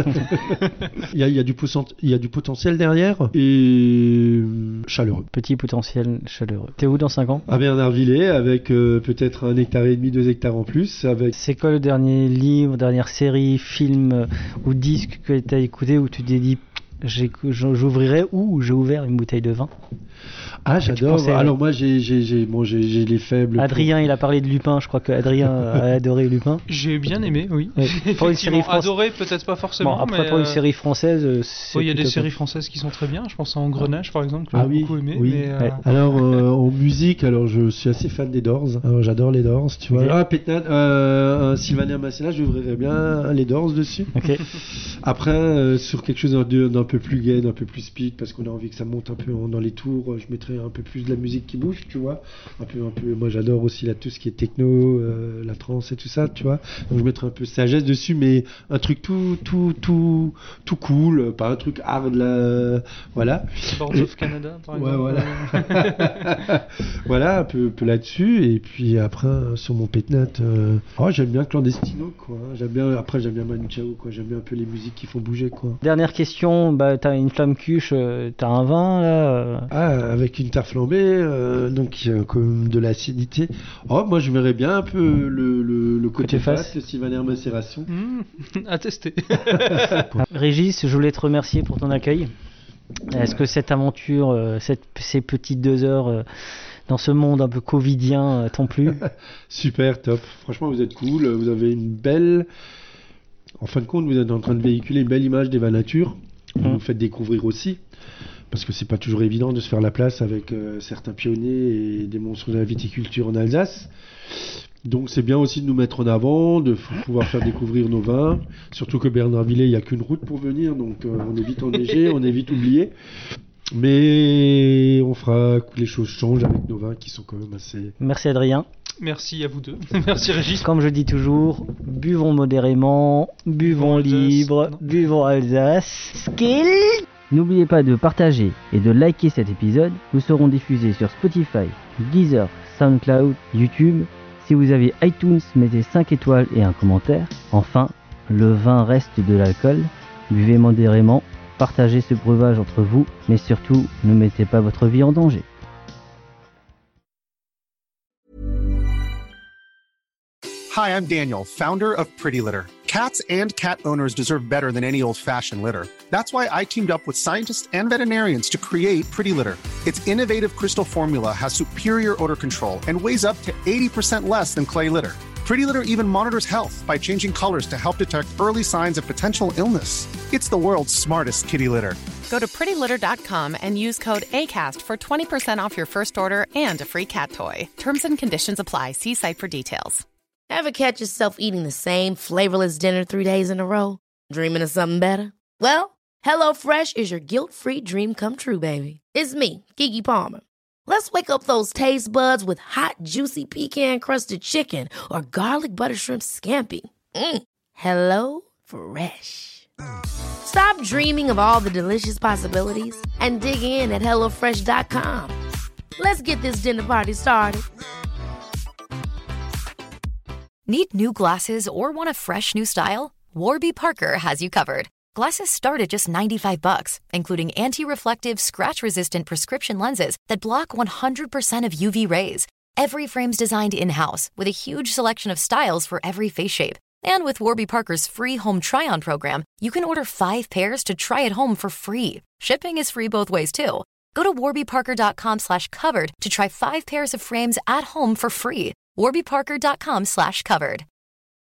il, y a, il, y a du potent, il y a du potentiel derrière et chaleureux. Petit potentiel chaleureux. T'es où dans cinq ans? À Bernardvillers, avec euh, peut-être un hectare et demi, deux hectares en plus. Avec... C'est quoi le dernier livre, dernière série, film euh, ou disque que tu as écouté où tu t'es dit j'ai, j'ouvrirai ou j'ai ouvert une bouteille de vin? Ah, j'adore. Pensais, alors, moi, j'ai, j'ai, j'ai, bon, j'ai, j'ai les faibles. Adrien, pour... il a parlé de Lupin. Je crois qu'Adrien a adoré Lupin. J'ai bien aimé, oui. Ouais. Pour une série française. Adoré, peut-être pas forcément. Bon, après, mais pour une euh... série française. Il oui, y a des séries françaises qui sont très bien. Je pense à Engrenage, par exemple, que ah, j'ai oui, beaucoup aimé. Oui. Mais, euh... ouais. Alors, euh, en musique, alors, je suis assez fan des Doors. Alors, j'adore les Doors, tu vois. Okay. Ah, Pétnat, euh, un Sylvaner Masséna, j'ouvrirais bien les Doors dessus. Ok. Après, euh, sur quelque chose d'un, d'un peu plus gai, d'un peu plus speed, parce qu'on a envie que ça monte un peu en- dans les tours, je mettrais un peu plus de la musique qui bouge, tu vois. Un peu, un peu, moi j'adore aussi là, tout ce qui est techno, euh, la trance et tout ça, tu vois. Donc je mettrais un peu sagesse dessus, mais un truc tout, tout, tout, tout cool, pas un truc hard là, voilà. Boards of Canada, par Ouais, exemple. voilà. Voilà, un peu, un peu là-dessus. Et puis après, euh, sur mon pétnat, euh, oh, j'aime bien Clandestino, quoi. J'aime bien, après, j'aime bien Manu Chao, quoi. J'aime bien un peu les musiques qui font bouger, quoi. Dernière question, bah, t'as une flamme cuche, euh, t'as un vin là euh, Ah, avec une tarte flambée, euh, donc euh, comme de l'acidité. Oh, moi, je verrais bien un peu le, le, le côté Côté fat, face. le Sylvaner Macération. Mmh, à tester. Régis, je voulais te remercier pour ton accueil. Est-ce que cette aventure, euh, cette, ces petites deux heures euh, dans ce monde un peu covidien euh, t'ont plu? Super, top. Franchement, vous êtes cool. Vous avez une belle... En fin de compte, vous êtes en train de véhiculer une belle image d'Eva Nature. Vous Mm. nous faites découvrir aussi. Parce que c'est pas toujours évident de se faire la place avec euh, certains pionniers et des monstres de la viticulture en Alsace. Donc c'est bien aussi de nous mettre en avant, de f- pouvoir faire découvrir nos vins. Surtout que Bernardvillers, il n'y a qu'une route pour venir, donc euh, on est vite enneigé, on est vite oublié. Mais on fera que les choses changent avec nos vins qui sont quand même assez... Merci Adrien. Merci à vous deux. Merci Régis. Comme je dis toujours, buvons modérément, buvons Alsace. libre, Non. buvons Alsace. Skill. N'oubliez pas de partager et de liker cet épisode. Nous serons diffusés sur Spotify, Deezer, SoundCloud, YouTube. Si vous avez iTunes, mettez cinq étoiles et un commentaire. Enfin, le vin reste de l'alcool. Buvez modérément, partagez ce breuvage entre vous, mais surtout, ne mettez pas votre vie en danger. Hi, I'm Daniel, founder of Pretty Litter. Cats and cat owners deserve better than any old-fashioned litter. That's why I teamed up with scientists and veterinarians to create Pretty Litter. Its innovative crystal formula has superior odor control and weighs up to eighty percent less than clay litter. Pretty Litter even monitors health by changing colors to help detect early signs of potential illness. It's the world's smartest kitty litter. Go to pretty litter dot com and use code ACAST for twenty percent off your first order and a free cat toy. Terms and conditions apply. See site for details. Ever catch yourself eating the same flavorless dinner three days in a row? Dreaming of something better? Well, HelloFresh is your guilt-free dream come true, baby. It's me, Keke Palmer. Let's wake up those taste buds with hot, juicy pecan-crusted chicken or garlic butter shrimp scampi. Mm. Hello Fresh. Stop dreaming of all the delicious possibilities and dig in at hello fresh dot com. Let's get this dinner party started. Need new glasses or want a fresh new style? Warby Parker has you covered. Glasses start at just ninety-five bucks, including anti-reflective, scratch-resistant prescription lenses that block one hundred percent of U V rays. Every frame's designed in-house with a huge selection of styles for every face shape. And with Warby Parker's free home try-on program, you can order five pairs to try at home for free. Shipping is free both ways, too. Go to warby parker dot com slash covered to try five pairs of frames at home for free. warby parker dot com slash covered.